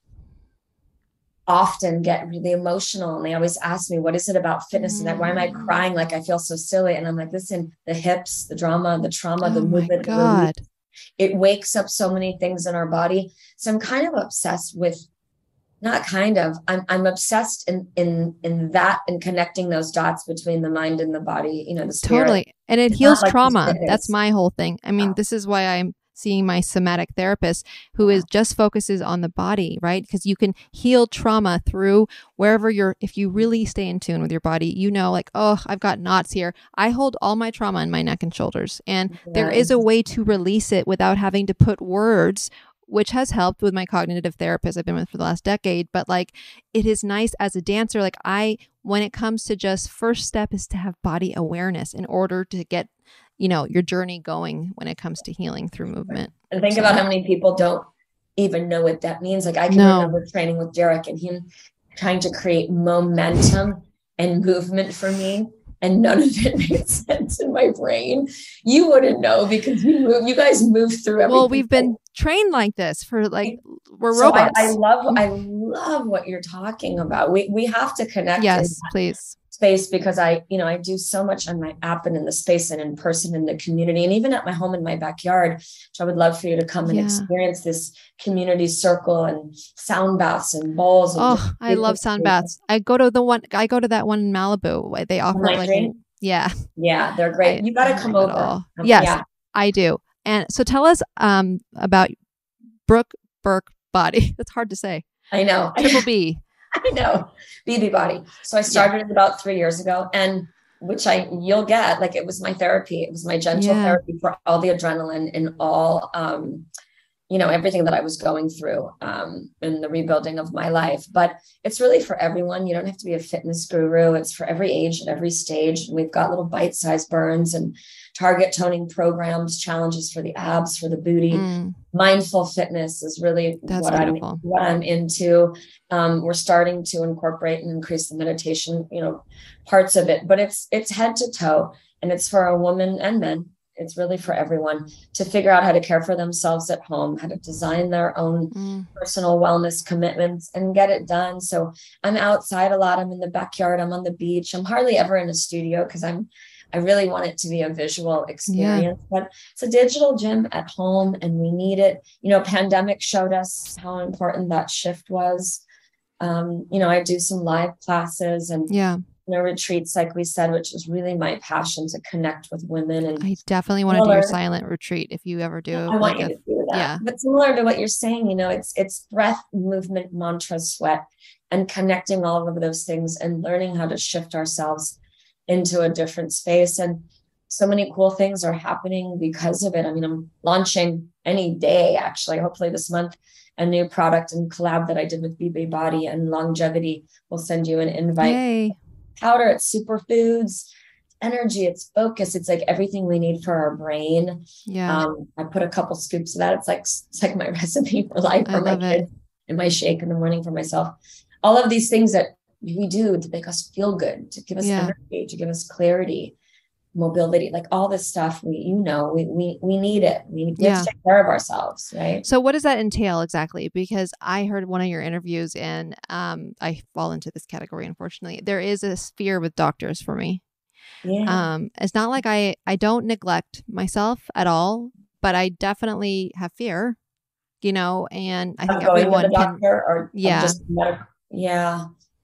often get really emotional and they always ask me, what is it about fitness? Mm. And that, why am I crying? Like, I feel so silly. And I'm like, listen, the hips, the drama, the trauma, oh the movement, my God. The it wakes up so many things in our body. So I'm kind of obsessed with, not kind of, I'm I'm obsessed in in in that and connecting those dots between the mind and the body, you know, the spirit. Totally. And it it's heals like trauma. That's my whole thing. I mean, yeah. this is why I'm seeing my somatic therapist who is just focuses on the body, right? Because you can heal trauma through wherever you're, if you really stay in tune with your body, you know, like, oh, I've got knots here. I hold all my trauma in my neck and shoulders. And yes. there is a way to release it without having to put words, which has helped with my cognitive therapist I've been with for the last decade. But like, it is nice as a dancer. Like I, when it comes to just first step is to have body awareness in order to get, you know, your journey going when it comes to healing through movement. And think so. about how many people don't even know what that means. Like I can no. remember training with Derek and him trying to create momentum and movement for me. And none of it made sense in my brain. You wouldn't know because you move, you guys move through everything. Well, we've been trained like this for like, we're so robots. I, I love, I love what you're talking about. We we have to connect. Yes, please. Space because I, you know, I do so much on my app and in the space and in person in the community and even at my home in my backyard. So I would love for you to come and yeah. experience this community circle and sound baths and bowls. And oh, I love sound baths. I go to the one, I go to that one in Malibu. They offer like, dream? yeah. Yeah, they're great. I, you got to come over. Um, yes, yeah. I do. And so tell us um, about Brooke Burke Body. That's hard to say. I know. Triple B. I know. B B Body. So I started yeah. it about three years ago. And which I, you'll get, like, it was my therapy. It was my gentle Yeah. therapy for all the adrenaline and all, um, you know, everything that I was going through um, in the rebuilding of my life. But it's really for everyone. You don't have to be a fitness guru. It's for every age and every stage. And we've got little bite-sized burns and target toning programs, challenges for the abs, for the booty. Mm. Mindful fitness is really That's what I'm, beautiful. what I'm into. Um, we're starting to incorporate and increase the meditation, you know, parts of it, but it's, it's head to toe, and it's for a woman and men. It's really for everyone to figure out how to care for themselves at home, how to design their own Mm. personal wellness commitments and get it done. So I'm outside a lot. I'm in the backyard. I'm on the beach. I'm hardly ever in a studio because I'm, I really want it to be a visual experience, yeah. but it's a digital gym at home, and we need it. You know, pandemic showed us how important that shift was. Um, you know, I do some live classes and yeah. you know, retreats, like we said, which is really my passion, to connect with women. And I definitely want to do your silent retreat if you ever do. I want like you a, to do that. Yeah. But similar to what you're saying, you know, it's it's breath, movement, mantra, sweat, and connecting all of those things and learning how to shift ourselves into a different space. And so many cool things are happening because of it. I mean, I'm launching any day, actually, hopefully this month, a new product and collab that I did with B B Body and Longevity. We'll send you an invite. Yay. Powder, it's superfoods, energy, it's focus. It's like everything we need for our brain. Yeah. Um, I put a couple scoops of that. It's like, it's like my recipe for life for my kids, and my shake in the morning for myself. All of these things that we do to make us feel good, to give us Yeah. energy, to give us clarity, mobility, like all this stuff, we, you know, we, we, we need it. We need Yeah. to take care of ourselves. Right. So what does that entail exactly? Because I heard one of your interviews, and um, I fall into this category, unfortunately. There is a fear with doctors for me. Yeah. Um, it's not like I, I don't neglect myself at all, but I definitely have fear, you know, and I think Of going to everyone the can, doctor or of yeah. just medical. Yeah.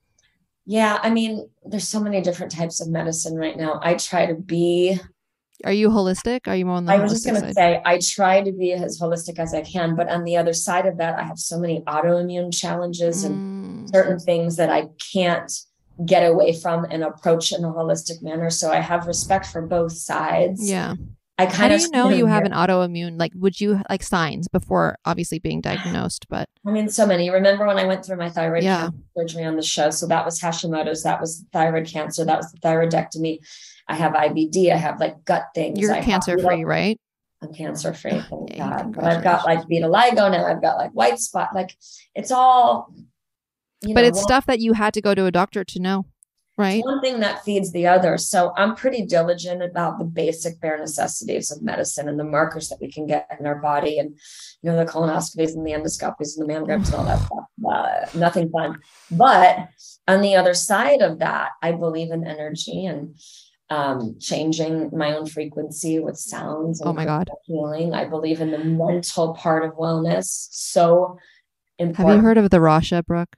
Yeah. I mean, there's so many different types of medicine right now. I try to be. Are you holistic? Are you more on the I holistic was just going to side? say, I try to be as holistic as I can, but on the other side of that, I have so many autoimmune challenges and Mm. certain things that I can't get away from and approach in a holistic manner. So I have respect for both sides. Yeah. I How kind do of you know sit you have here- an autoimmune? Like, would you like signs before obviously being diagnosed? But I mean, so many. Remember when I went through my thyroid Yeah. cancer surgery on the show? So that was Hashimoto's, that was thyroid cancer, that was the thyroidectomy. I have I B D, I have like gut things. you're I have, cancer you know, free, right? I'm cancer free, thank Yeah, God. But I've got like vitiligo now, I've got like white spot, like it's all, you But know, it's one- stuff that you had to go to a doctor to know, right? one thing that feeds the other. So I'm pretty diligent about the basic bare necessities of medicine and the markers that we can get in our body, and you know, the colonoscopies and the endoscopies and the mammograms and all that stuff. Uh, nothing fun. But on the other side of that, I believe in energy and um, changing my own frequency with sounds. And Oh my God. healing. I believe in the mental part of wellness. So important. Have you heard of the Rasha, Brooke?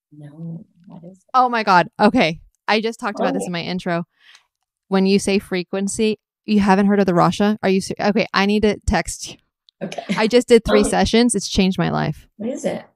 No, what is it? Oh my God. Okay. I just talked about this Oh. in my intro. When you say frequency, you haven't heard of the Rasha? Are you ser- okay? I need to text you. Okay. I just did three Oh. sessions. It's changed my life. What is it?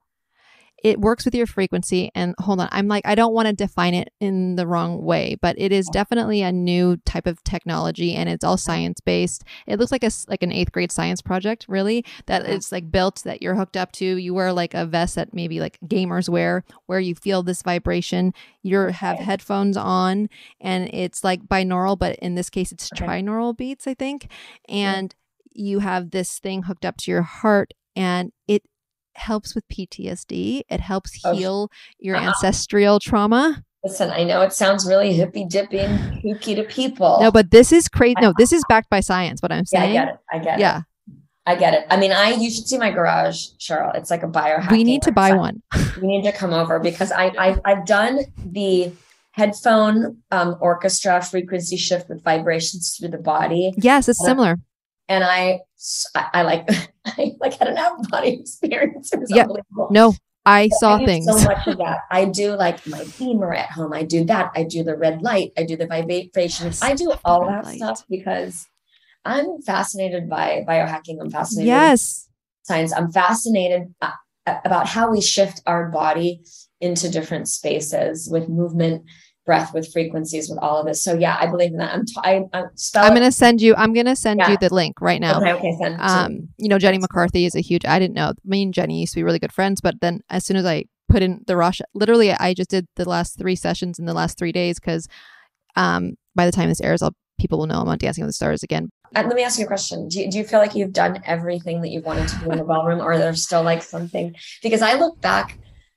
It works with your frequency. And hold on, I'm like, I don't want to define it in the wrong way, but it is definitely a new type of technology, and it's all science based. It looks like a s- like an eighth grade science project, really. That it's like built that you're hooked up to. You wear like a vest that maybe like gamers wear, where you feel this vibration. You have headphones on, and it's like binaural, but in this case, it's Okay. trinaural beats, I think. And you have this thing hooked up to your heart, and it helps with P T S D. It helps Oh, heal your uh-uh. ancestral trauma. Listen, I know it sounds really hippy dippy and kooky to people. No, but this is crazy. No, this is backed by science. What I'm yeah, I saying. get it. I get Yeah, it. I get it. I mean, I you should see my garage, Cheryl. It's like a biohacking. we need to buy website. one. You need to come over because I, I I've done the headphone um, orchestra frequency shift with vibrations through the body. Yes, it's And I- similar. And I, I, I like, I like had an out of body experience. It was Yeah. unbelievable. No, I saw I do things. so much of that. I do like my beamer at home. I do that. I do the red light. I do the vibrations. I do all red that light. stuff because I'm fascinated by biohacking. I'm fascinated Yes. with science. I'm fascinated uh, about how we shift our body into different spaces with movement, breath with frequencies with all of this. So yeah, I believe in that. I'm, t- I, I'm, I'm going to send you, I'm going to send Yeah. you the link right now. Okay, okay, send it to Um, me. you know, Jenny McCarthy is a huge, I didn't know, me and Jenny used to be really good friends, but then as soon as I put in the rush, literally I just did the last three sessions in the last three days because um, by the time this airs, I'll, people will know I'm on Dancing with the Stars again. Uh, let me ask you a question. Do you, do you feel like you've done everything that you've wanted to do in the ballroom, or there's still like something? Because I look back,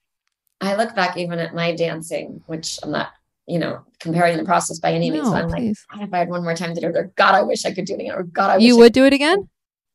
I look back even at my dancing, which I'm not, you know, comparing the process by any means. No, So I'm please. like, God, if I had one more time to do it, or God, I wish I could do it again, or God, I wish You I would could do it again?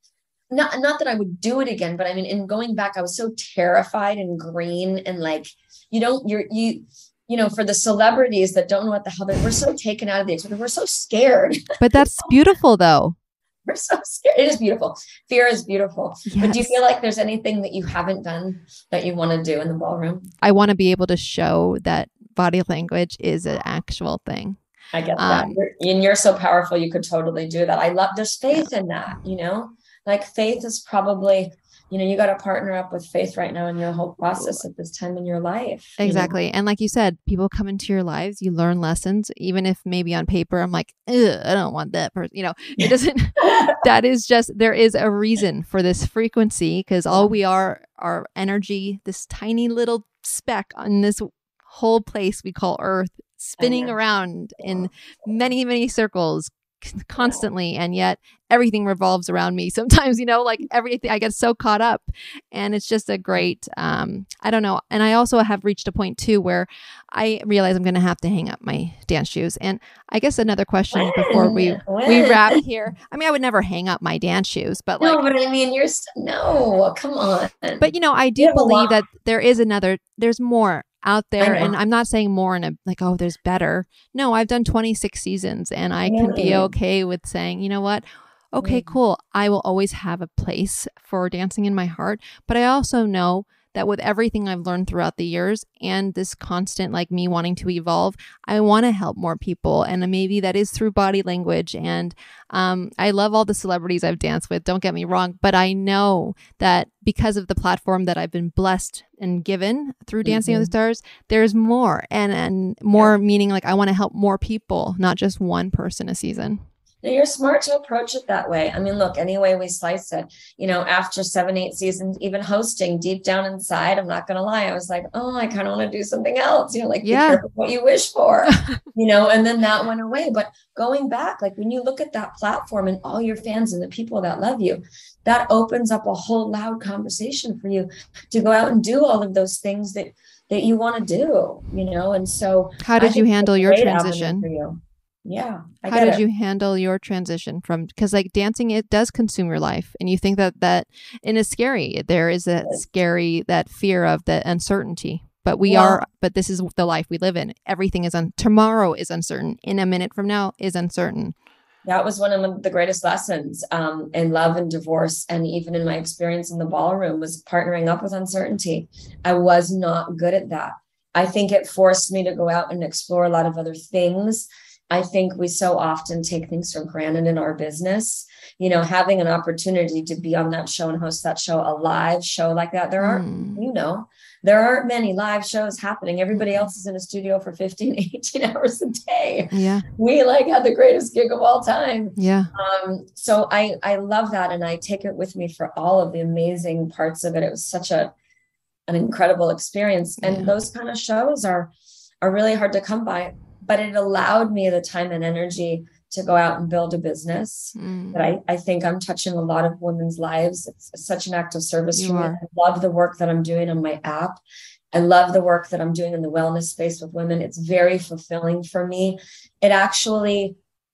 not not that I would do it again, but I mean, in going back, I was so terrified and green and like, you don't, you're, you, you know, for the celebrities that don't know what the hell they're, we're so taken out of the experience. We're so scared. But that's beautiful though. We're so scared. It is beautiful. Fear is beautiful. But do you Yes. feel like there's anything that you haven't done that you want to do in the ballroom? I want to be able to show that body language is an actual thing. I get Um, that. You're, and you're so powerful. You could totally do that. I love, there's faith in that, you know, like faith is probably, you know, you got to partner up with faith right now in your whole process at this time in your life. you know? Exactly. And like you said, people come into your lives, you learn lessons, even if maybe on paper, I'm like, Ugh, I don't want that person. You know, it doesn't, that is just, there is a reason for this frequency because all we are, are energy, this tiny little speck on this whole place we call Earth, spinning around in many, many circles c- constantly. And yet everything revolves around me. Sometimes, you know, like everything, I get so caught up and it's just a great, um, I don't know. And I also have reached a point too, where I realize I'm going to have to hang up my dance shoes. And I guess another question before we, we When? wrap here. I mean, I would never hang up my dance shoes, but like, No, but I mean, you're, st- no, come on. but you know, I do You have a believe lot. that there is another, there's more out there. know. And I'm not saying more in a like, oh, there's better. No, I've done twenty-six seasons and I can be Yeah. okay with saying, you know what? Okay, Mm. cool. I will always have a place for dancing in my heart. But I also know that with everything I've learned throughout the years and this constant, like me wanting to evolve, I want to help more people. And maybe that is through body language. And um, I love all the celebrities I've danced with, don't get me wrong. But I know that because of the platform that I've been blessed and given through Dancing with the Stars, there's more. And, and more meaning like I want to help more people, not just one person a season. Now, you're smart to approach it that way. I mean, look, any way we slice it, you know, after seven, eight seasons, even hosting deep down inside, I'm not going to lie. I was like, oh, I kind of want to do something else, you know, like Yeah. be careful what you wish for, you know, and then that went away. But going back, like when you look at that platform and all your fans and the people that love you, that opens up a whole loud conversation for you to go out and do all of those things that, that you want to do, you know? And so How I did you think it's a handle your great avenue transition? for you. Yeah. I How get did it. you handle your transition from, because like dancing, it does consume your life. And you think that that, and it's scary. There is that scary, that fear of the uncertainty, but we Yeah. are, but this is the life we live in. Everything is on, tomorrow is uncertain. In a minute from now is uncertain. That was one of the greatest lessons um, in love and divorce. And even in my experience in the ballroom was partnering up with uncertainty. I was not good at that. I think it forced me to go out and explore a lot of other things. I think we so often take things for granted in our business. You know, having an opportunity to be on that show and host that show, a live show like that. There aren't, Mm. you know, there aren't many live shows happening. Everybody else is in a studio for fifteen, eighteen hours a day. Yeah. We like had the greatest gig of all time. Yeah. Um, so I, I love that. And I take it with me for all of the amazing parts of it. It was such a, an incredible experience. And Yeah. those kind of shows are, are really hard to come by, but it allowed me the time and energy to go out and build a business Mm. that I, I think I'm touching a lot of women's lives. It's such an act of service You for me. are. I love the work that I'm doing on my app. I love the work that I'm doing in the wellness space with women. It's very fulfilling for me. It actually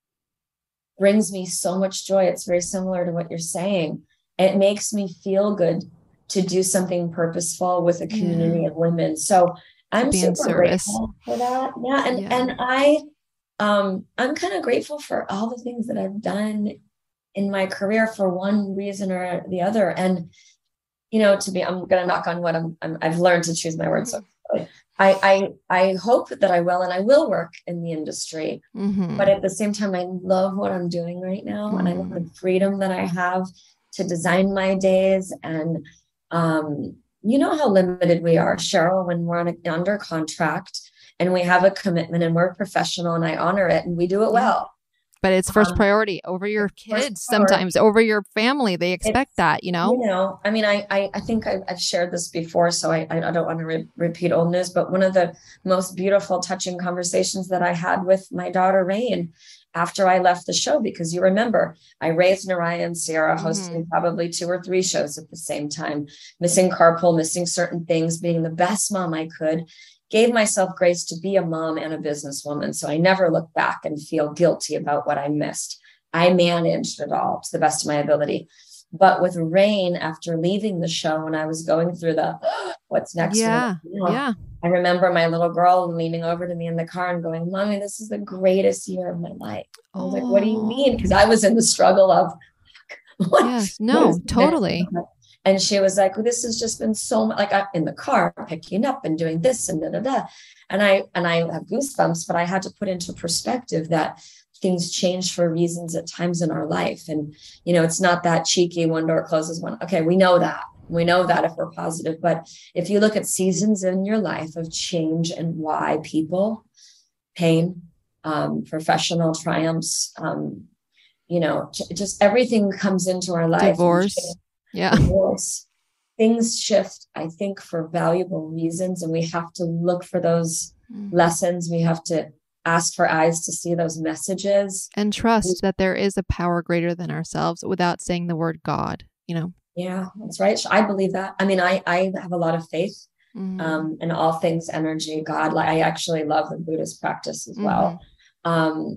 brings me so much joy. It's very similar to what you're saying. It makes me feel good to do something purposeful with a community of women. So I'm be in super service. grateful for that. Yeah. And, Yeah. and I, um, I'm kind of grateful for all the things that I've done in my career for one reason or the other. And, you know, to be, I'm going to knock on what I'm, I'm, I've learned to choose my words. So I, I, I hope that I will, and I will work in the industry, Mhm. but at the same time, I love what I'm doing right now. And I love the freedom that I have to design my days. And, um, you know how limited we are, Cheryl, when we're on a, under contract and we have a commitment and we're professional and I honor it and we do it well. But it's first Um, priority over your first kids, priority. sometimes over your family. They expect It's- that, you know? You know, I mean, I I, I think I've, I've shared this before, so I I don't want to re- repeat old news. But one of the most beautiful, touching conversations that I had with my daughter Rain after I left the show, because you remember, I raised Naraya and Sierra, hosting probably two or three shows at the same time, missing carpool, missing certain things, being the best mom I could. Gave myself grace to be a mom and a businesswoman. So I never look back and feel guilty about what I missed. I managed it all to the best of my ability. But with Rain, after leaving the show, when I was going through the what's next, Yeah. you know, Yeah. I remember my little girl leaning over to me in the car and going, Mommy, this is the greatest year of my life. I was like, what do you mean? Because I was in the struggle of what, Yes. what No, is totally. next? And she was like, well, this has just been so much, like I'm in the car picking up and doing this and da, da, da. And I, and I have goosebumps, but I had to put into perspective that things change for reasons at times in our life. And, you know, it's not that cheeky, one door closes one. Okay. We know that. We know that if we're positive, but if you look at seasons in your life of change and why people, pain, um, professional triumphs, um, you know, j- just everything comes into our life. Divorce. Yeah. Divorce. Things shift, I think, for valuable reasons. And we have to look for those lessons. We have to ask for eyes to see those messages. And trust that there is a power greater than ourselves without saying the word God, you know? Yeah, that's right. I believe that. I mean, I, I have a lot of faith Mhm. um, in all things energy, God. Like, I actually love the Buddhist practice as well. Um,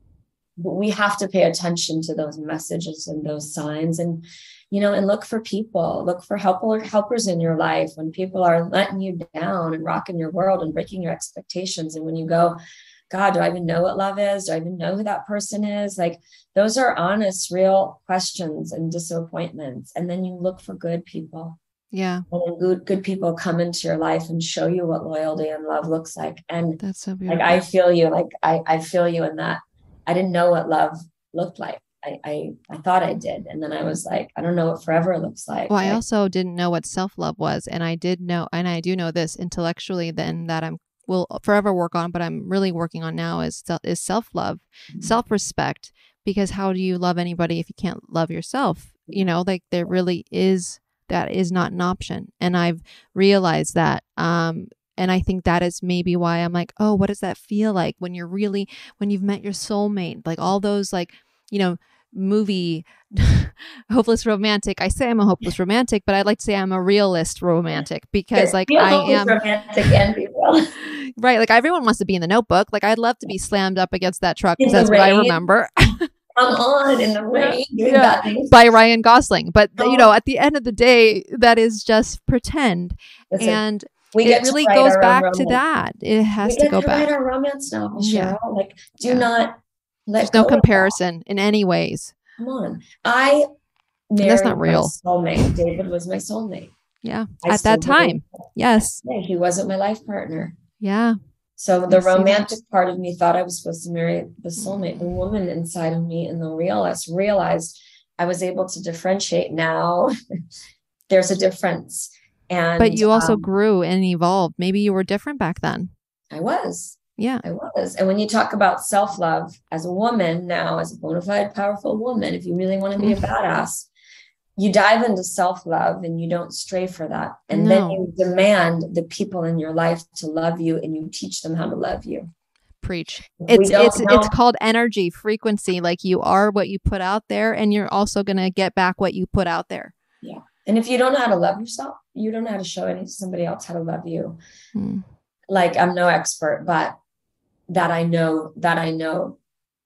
but we have to pay attention to those messages and those signs, and, you know, and look for people, look for helper, helpers in your life when people are letting you down and rocking your world and breaking your expectations. And when you go, God, do I even know what love is? Do I even know who that person is? Like, those are honest, real questions and disappointments. And then you look for good people. Yeah. And then good, good people come into your life and show you what loyalty and love looks like. And That's so like, beautiful. I feel you, like, I, I feel you in that. I didn't know what love looked like. I, I, I thought I did. And then I was like, I don't know what forever looks like. Well, I Like, also didn't know what self-love was. And I did know, and I do know this intellectually, then that I'm will forever work on, but I'm really working on now is, se- is self-love, self-respect, because how do you love anybody if you can't love yourself? You know, like there really is, that is not an option. And I've realized that, um, and I think that is maybe why I'm like, oh, what does that feel like when you're really, when you've met your soulmate, like all those, like, you know, movie hopeless romantic. I say I'm a hopeless romantic, but I'd like to say I'm a realist romantic because like Real I hopeless am romantic and be real. right. Like everyone wants to be in the Notebook. Like I'd love to be slammed up against that truck In because that's the what I rain. remember. Come on, in the rain, doing Yeah. bad things. By Ryan Gosling. But Oh. you know, at the end of the day, that is just pretend. Listen, and we it get to really write goes our own back to romance. that. It has we to get go to back. write our romance novel, Cheryl. Yeah. Like, do Yeah. not let There's no go of that. comparison in any ways. Come on. I married That's not real. my soulmate. David was my soulmate. Yeah. I At that still time. believe Yes. that. He wasn't my life partner. Yeah. So I the see that. romantic part of me thought I was supposed to marry the soulmate. The woman inside of me and the realist realized I was able to differentiate. Now there's a difference. And But you also um, grew and evolved. Maybe you were different back then. I was. Yeah. I was. And when you talk about self-love as a woman now, as a bona fide, powerful woman, if you really want to be a badass, you dive into self-love and you don't stray for that. And then No. you demand the people in your life to love you and you teach them how to love you. Preach. We It's don't it's know- it's called energy, frequency. Like you are what you put out there, and you're also gonna get back what you put out there. Yeah. And if you don't know how to love yourself, you don't know how to show any somebody else how to love you. Hmm. Like, I'm no expert, but that I know that I know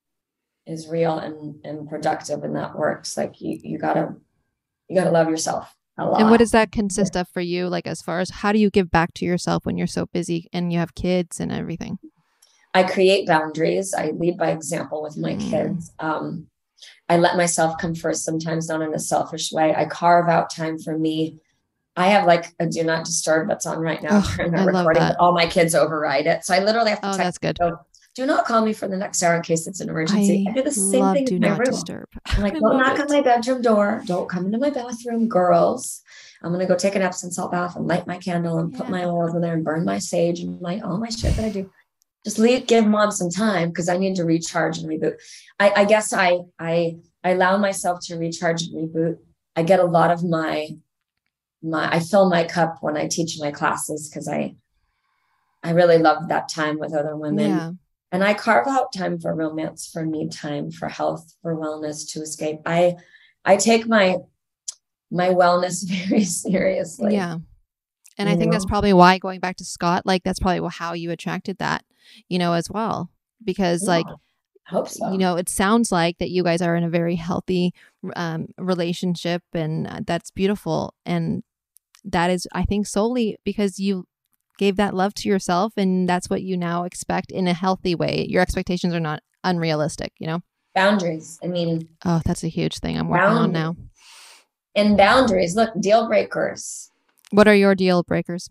is real and, and productive, and that works. Like you you gotta you gotta love yourself a lot. And what does that consist of for you? Like as far as how do you give back to yourself when you're so busy and you have kids and everything? I create boundaries. I lead by example with my Mm. kids. Um, I let myself come first, sometimes not in a selfish way. I carve out time for me. I have like a do not disturb that's on right now. Oh, during I our love recording, that. but all my kids override it. So I literally have to Oh, text that's good. them, go, do not call me for the next hour in case it's an emergency. I, I do the same love thing do in my not room. disturb. I'm like, I don't love knock it. on my bedroom door. Don't come into my bathroom, girls. I'm going to go take an Epsom salt bath and light my candle and put Yeah. my oils in there and burn my sage and my, all my shit that I do. Just leave, give mom some time because I need to recharge and reboot. I, I guess I, I, I allow myself to recharge and reboot. I get a lot of my, my, I fill my cup when I teach my classes because I, I really love that time with other women. Yeah. And I carve out time for romance, for me time, for health, for wellness, to escape. I, I take my, my wellness very seriously. Yeah. And You I think know? that's probably why, going back to Scott, like that's probably how you attracted that, you know, as well. Because like, Yeah, I hope so. you know, it sounds like that you guys are in a very healthy um, relationship, and uh, that's beautiful. And that is, I think, solely because you gave that love to yourself, and that's what you now expect in a healthy way. Your expectations are not unrealistic, you know? Boundaries. I mean, Oh, that's a huge thing I'm working on now. and boundaries. Look, deal breakers. What are your deal breakers?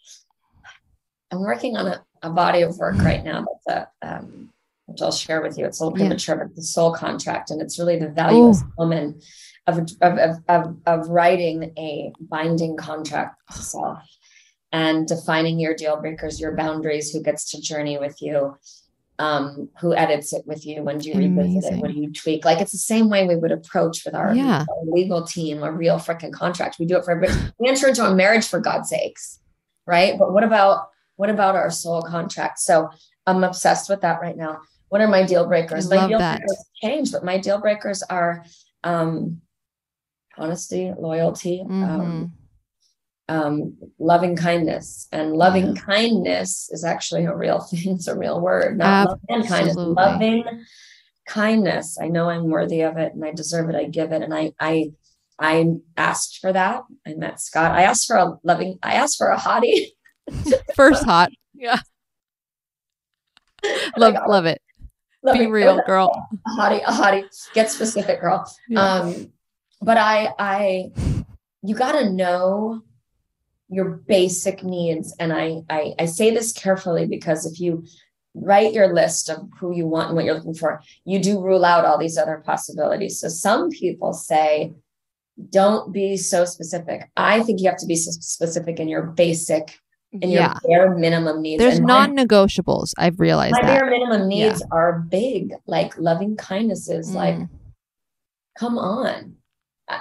I'm working on a, a body of work right now that's a, um, which I'll share with you. It's a little Yeah. premature, but the soul contract. And it's really the value as a woman of, of, of, of, of writing a binding contract to self and defining your deal breakers, your boundaries, who gets to journey with you, um, who edits it with you, when do you revisit Amazing. it, what do you tweak? Like, it's the same way we would approach with our, Yeah. our legal team, a real freaking contract. We do it for everybody. We enter into a marriage, for God's sakes, right? But what about, what about our soul contract? So I'm obsessed with that right now. What are my deal breakers? I My love deal that. breakers change, but my deal breakers are um, honesty, loyalty, Mm-hmm. um, um, loving kindness. And loving kindness is actually a real thing. It's a real word, not love and kindness. Absolutely. Loving kindness. I know I'm worthy of it and I deserve it. I give it. And I, I, I asked for that. I met Scott. I asked for a loving, I asked for a hottie. First hot. Yeah. Love, got it. love it. Let Be me- real, girl. A hottie, a hottie. Get specific, girl. Yeah. Um, but I, I, you got to know your basic needs. And I, I, I say this carefully because if you write your list of who you want and what you're looking for, you do rule out all these other possibilities. So some people say, don't be so specific. I think you have to be so specific in your basic, in your Yeah. bare minimum needs. There's And my- non-negotiables. I've realized my that. bare minimum needs are big, like loving kindnesses. Mm. Like, come on. I-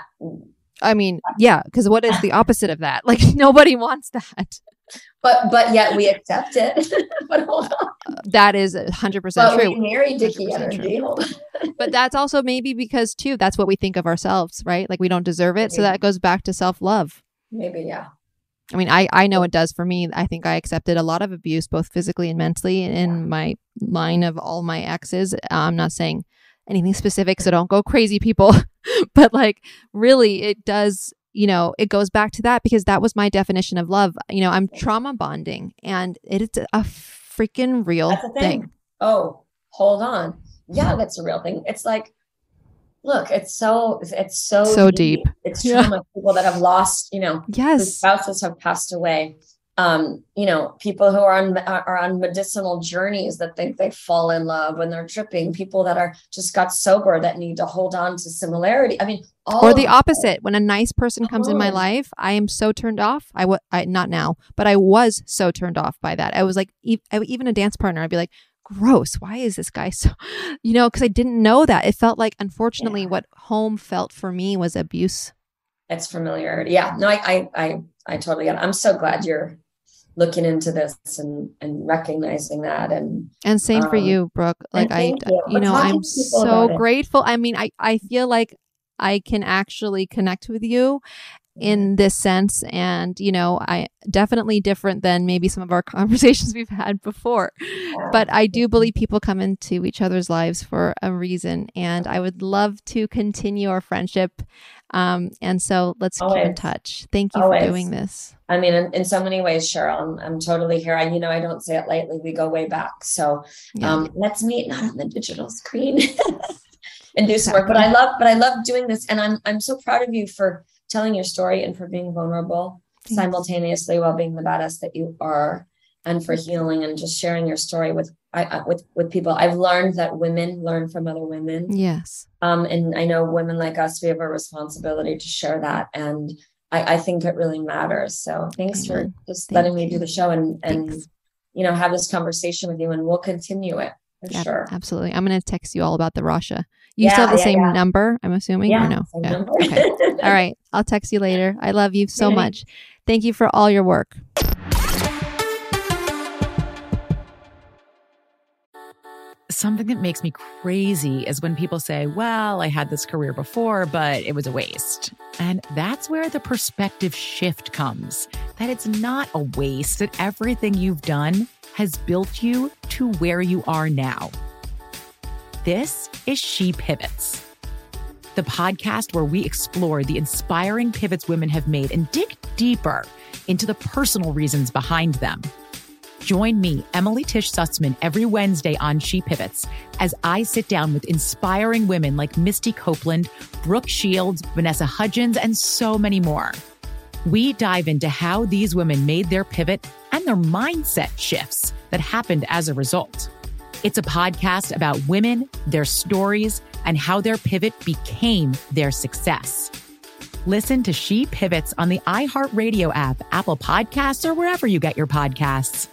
I mean, yeah, because what is the opposite of that? Like, nobody wants that. But but yet we accept it. But hold on. That is one hundred percent But true. we marry Dickie one hundred percent energy. true. Hold on. But that's also maybe because, too, that's what we think of ourselves, right? Like, we don't deserve it. So that goes back to self-love. Maybe, yeah. I mean, I, I know it does for me. I think I accepted a lot of abuse, both physically and mentally, in my line of all my exes. I'm not saying anything specific, so don't go crazy, people. But like, really, it does, you know, it goes back to that because that was my definition of love. You know, I'm trauma bonding, and it's a freaking real That's a thing. thing. Oh, hold on. Yeah, that's a real thing. It's like, look, it's so it's so So deep. It's Yeah. trauma. People that have lost, you know, whose Yes. spouses have passed away. Um, you know, people who are on are on medicinal journeys that think they fall in love when they're tripping. People that are just got sober that need to hold on to similarity. I mean, all Or the of opposite. When a nice person comes in my on. life, I am so turned off. I was I, not now, but I was so turned off by that. I was like, e- I, even a dance partner, I'd be like, gross. Why is this guy so, you know, because I didn't know that. It felt like, unfortunately, Yeah. what home felt for me was abuse. It's familiarity. Yeah. No, I, I, I, I totally get it. I'm so glad you're looking into this and, and recognizing that. And, And same for Um, you, Brooke. Like and I, thank you. you But know, talking I'm to people so about it. grateful. I mean, I, I feel like I can actually connect with you Mm-hmm. in this sense. And, you know, I definitely different than maybe some of our conversations we've had before. But I do believe people come into each other's lives for a reason. And I would love to continue our friendship. Um, and so let's keep in Always. touch. Thank you Always. for doing this. I mean, in, in so many ways, Cheryl, I'm, I'm totally here. I, you know, I don't say it lightly. We go way back. So Yeah. um, let's meet not on the digital screen and do some work. But I love, but I love doing this. And I'm, I'm so proud of you for telling your story and for being vulnerable Thanks. simultaneously while being the badass that you are, and for healing and just sharing your story with, I, I, with, with people. I've learned that women learn from other women. Yes. Um, and I know women like us, we have a responsibility to share that. And I, I think it really matters. So thanks Amen. for just Thank letting me you. do the show and, and Thanks. you know, have this conversation with you, and we'll continue it for Yep, sure. absolutely. I'm going to text you all about the Rasha. You Yeah, still have the yeah, same yeah. number, I'm assuming, Yeah, or no? same Yeah. number. Okay. All right. I'll text you later. I love you so Okay. much. Thank you for all your work. Something that makes me crazy is when people say, well, I had this career before, but it was a waste. And that's where the perspective shift comes, that it's not a waste, that everything you've done has built you to where you are now. This is She Pivots, the podcast where we explore the inspiring pivots women have made and dig deeper into the personal reasons behind them. Join me, Emily Tish Sussman, every Wednesday on She Pivots as I sit down with inspiring women like Misty Copeland, Brooke Shields, Vanessa Hudgens, and so many more. We dive into how these women made their pivot and their mindset shifts that happened as a result. It's a podcast about women, their stories, and how their pivot became their success. Listen to She Pivots on the iHeartRadio app, Apple Podcasts, or wherever you get your podcasts.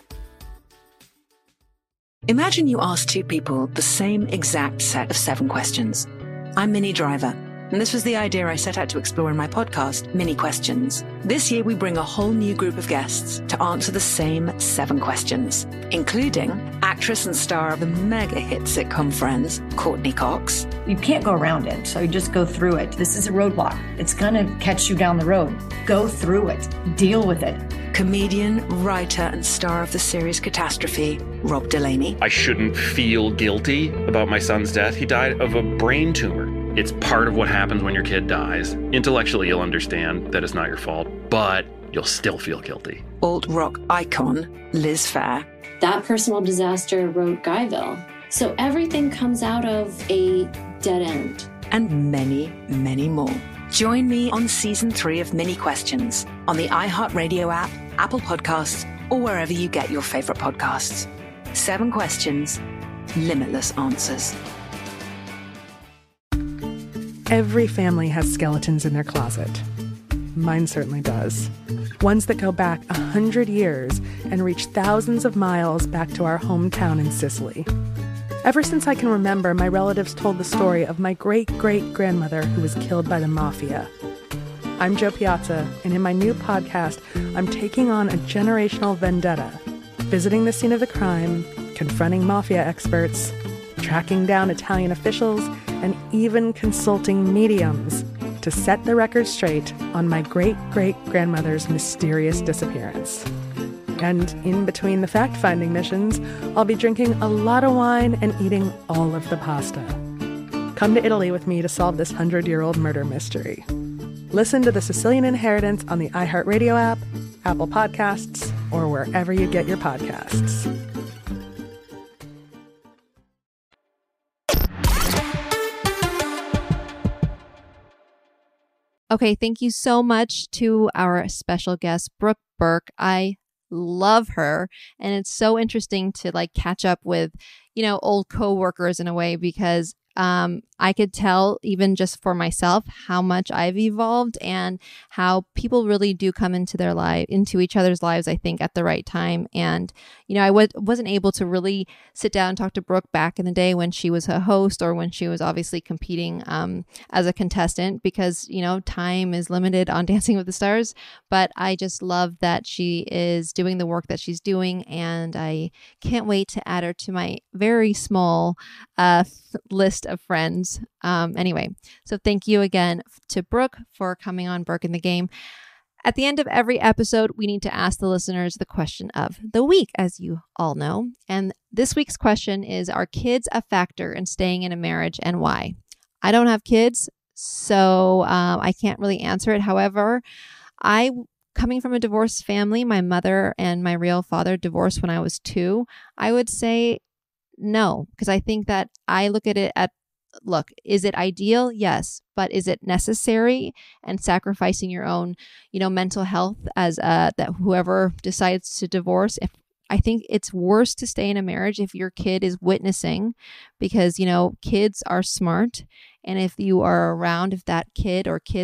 Imagine you ask two people the same exact set of seven questions. I'm Minnie Driver, and this was the idea I set out to explore in my podcast, Mini Questions. This year, we bring a whole new group of guests to answer the same seven questions, including actress and star of the mega hit sitcom Friends, Courtney Cox. You can't go around it, so you just go through it. This is a roadblock. It's going to catch you down the road. Go through it. Deal with it. Comedian, writer, and star of the series Catastrophe, Rob Delaney. I shouldn't feel guilty about my son's death. He died of a brain tumor. It's part of what happens when your kid dies. Intellectually, you'll understand that it's not your fault, but you'll still feel guilty. Alt-rock icon, Liz Phair. That personal disaster wrote Guyville. So everything comes out of a dead end. And many, many more. Join me on season three of Mini Questions on the iHeartRadio app, Apple Podcasts, or wherever you get your favorite podcasts. Seven questions, limitless answers. Every family has skeletons in their closet. Mine certainly does. Ones that go back a hundred years and reach thousands of miles back to our hometown in Sicily. Ever since I can remember, my relatives told the story of my great-great-grandmother who was killed by the mafia. I'm Jo Piazza, and in my new podcast, I'm taking on a generational vendetta, visiting the scene of the crime, confronting mafia experts, tracking down Italian officials, and even consulting mediums to set the record straight on my great-great-grandmother's mysterious disappearance. And in between the fact-finding missions, I'll be drinking a lot of wine and eating all of the pasta. Come to Italy with me to solve this hundred-year-old murder mystery. Listen to The Sicilian Inheritance on the iHeartRadio app, Apple Podcasts, or wherever you get your podcasts. Okay, thank you so much to our special guest, Brooke Burke. I love her, and it's so interesting to like catch up with, you know, old coworkers in a way, because um, I could tell even just for myself how much I've evolved and how people really do come into their life, into each other's lives, I think, at the right time. And, you know, I w- wasn't able to really sit down and talk to Brooke back in the day when she was a host or when she was obviously competing um, as a contestant, because, you know, time is limited on Dancing with the Stars. But I just love that she is doing the work that she's doing, and I can't wait to add her to my very small uh, list of friends. Um, anyway, so thank you again to Brooke for coming on Burke in the Game. At the end of every episode, we need to ask the listeners the question of the week, as you all know. And this week's question is, are kids a factor in staying in a marriage, and why? I don't have kids, so um, I can't really answer it. However, I, coming from a divorced family, my mother and my real father divorced when I was two, I would say no, because I think that I look at it at Look, is it ideal? Yes. But is it necessary, and sacrificing your own, you know, mental health as uh, that whoever decides to divorce? If I think it's worse to stay in a marriage if your kid is witnessing, because, you know, kids are smart. And if you are around, if that kid or kids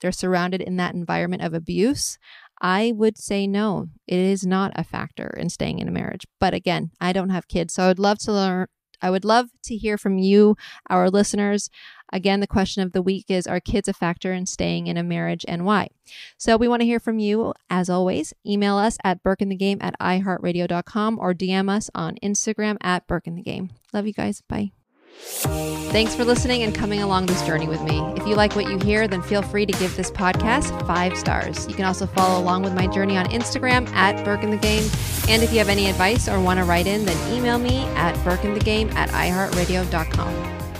they're surrounded in that environment of abuse, I would say no, it is not a factor in staying in a marriage. But again, I don't have kids, so I would love to learn. I would love to hear from you, our listeners. Again, the question of the week is, are kids a factor in staying in a marriage and why? So we want to hear from you. As always, email us at burkinthegame at i heart radio dot com or D M us on Instagram at burkinthegame. Love you guys. Bye. Thanks for listening and coming along this journey with me. If you like what you hear, then feel free to give this podcast five stars. You can also follow along with my journey on Instagram at burkinthegame. And if you have any advice or want to write in, then email me at burkinthegame at i heart radio dot com.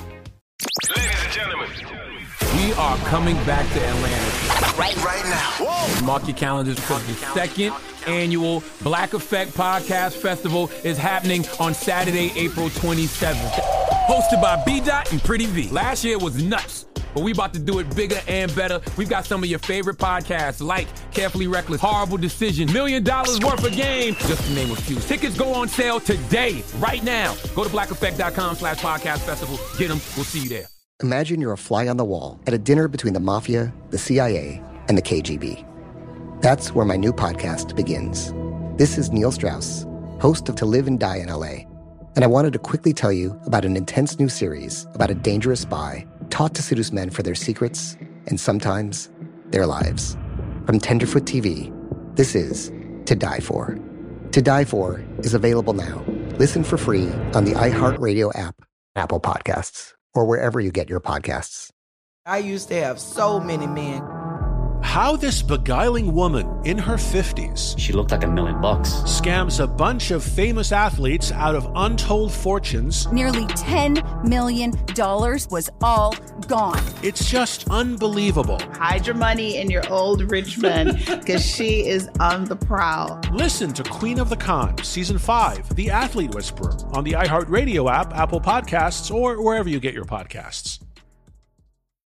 Ladies and gentlemen, We are coming back to Atlanta. right, right now. Whoa. Mark your calendars because the second annual Black Effect Podcast Festival is happening on Saturday, April twenty-seventh. Hosted by B-Dot and Pretty V. Last year was nuts, but we about to do it bigger and better. We've got some of your favorite podcasts like Carefully Reckless, Horrible Decision, Million Dollars Worth of Game, just to name a few. Tickets go on sale today, right now. Go to black effect dot com slash podcast festival. Get them. We'll see you there. Imagine you're a fly on the wall at a dinner between the mafia, the C I A, and the K G B. That's where my new podcast begins. This is Neil Strauss, host of To Live and Die in L A, and I wanted to quickly tell you about an intense new series about a dangerous spy taught to seduce men for their secrets and sometimes their lives. From Tenderfoot T V, this is To Die For. To Die For is available now. Listen for free on the iHeartRadio app, Apple Podcasts, or wherever you get your podcasts. I used to have so many men. How this beguiling woman in her fifties, she looked like a million bucks, scams a bunch of famous athletes out of untold fortunes. Nearly ten million dollars was all gone. It's just unbelievable. Hide your money in your old rich man, because she is on the prowl. Listen to Queen of the Con, Season five, The Athlete Whisperer, on the iHeartRadio app, Apple Podcasts, or wherever you get your podcasts.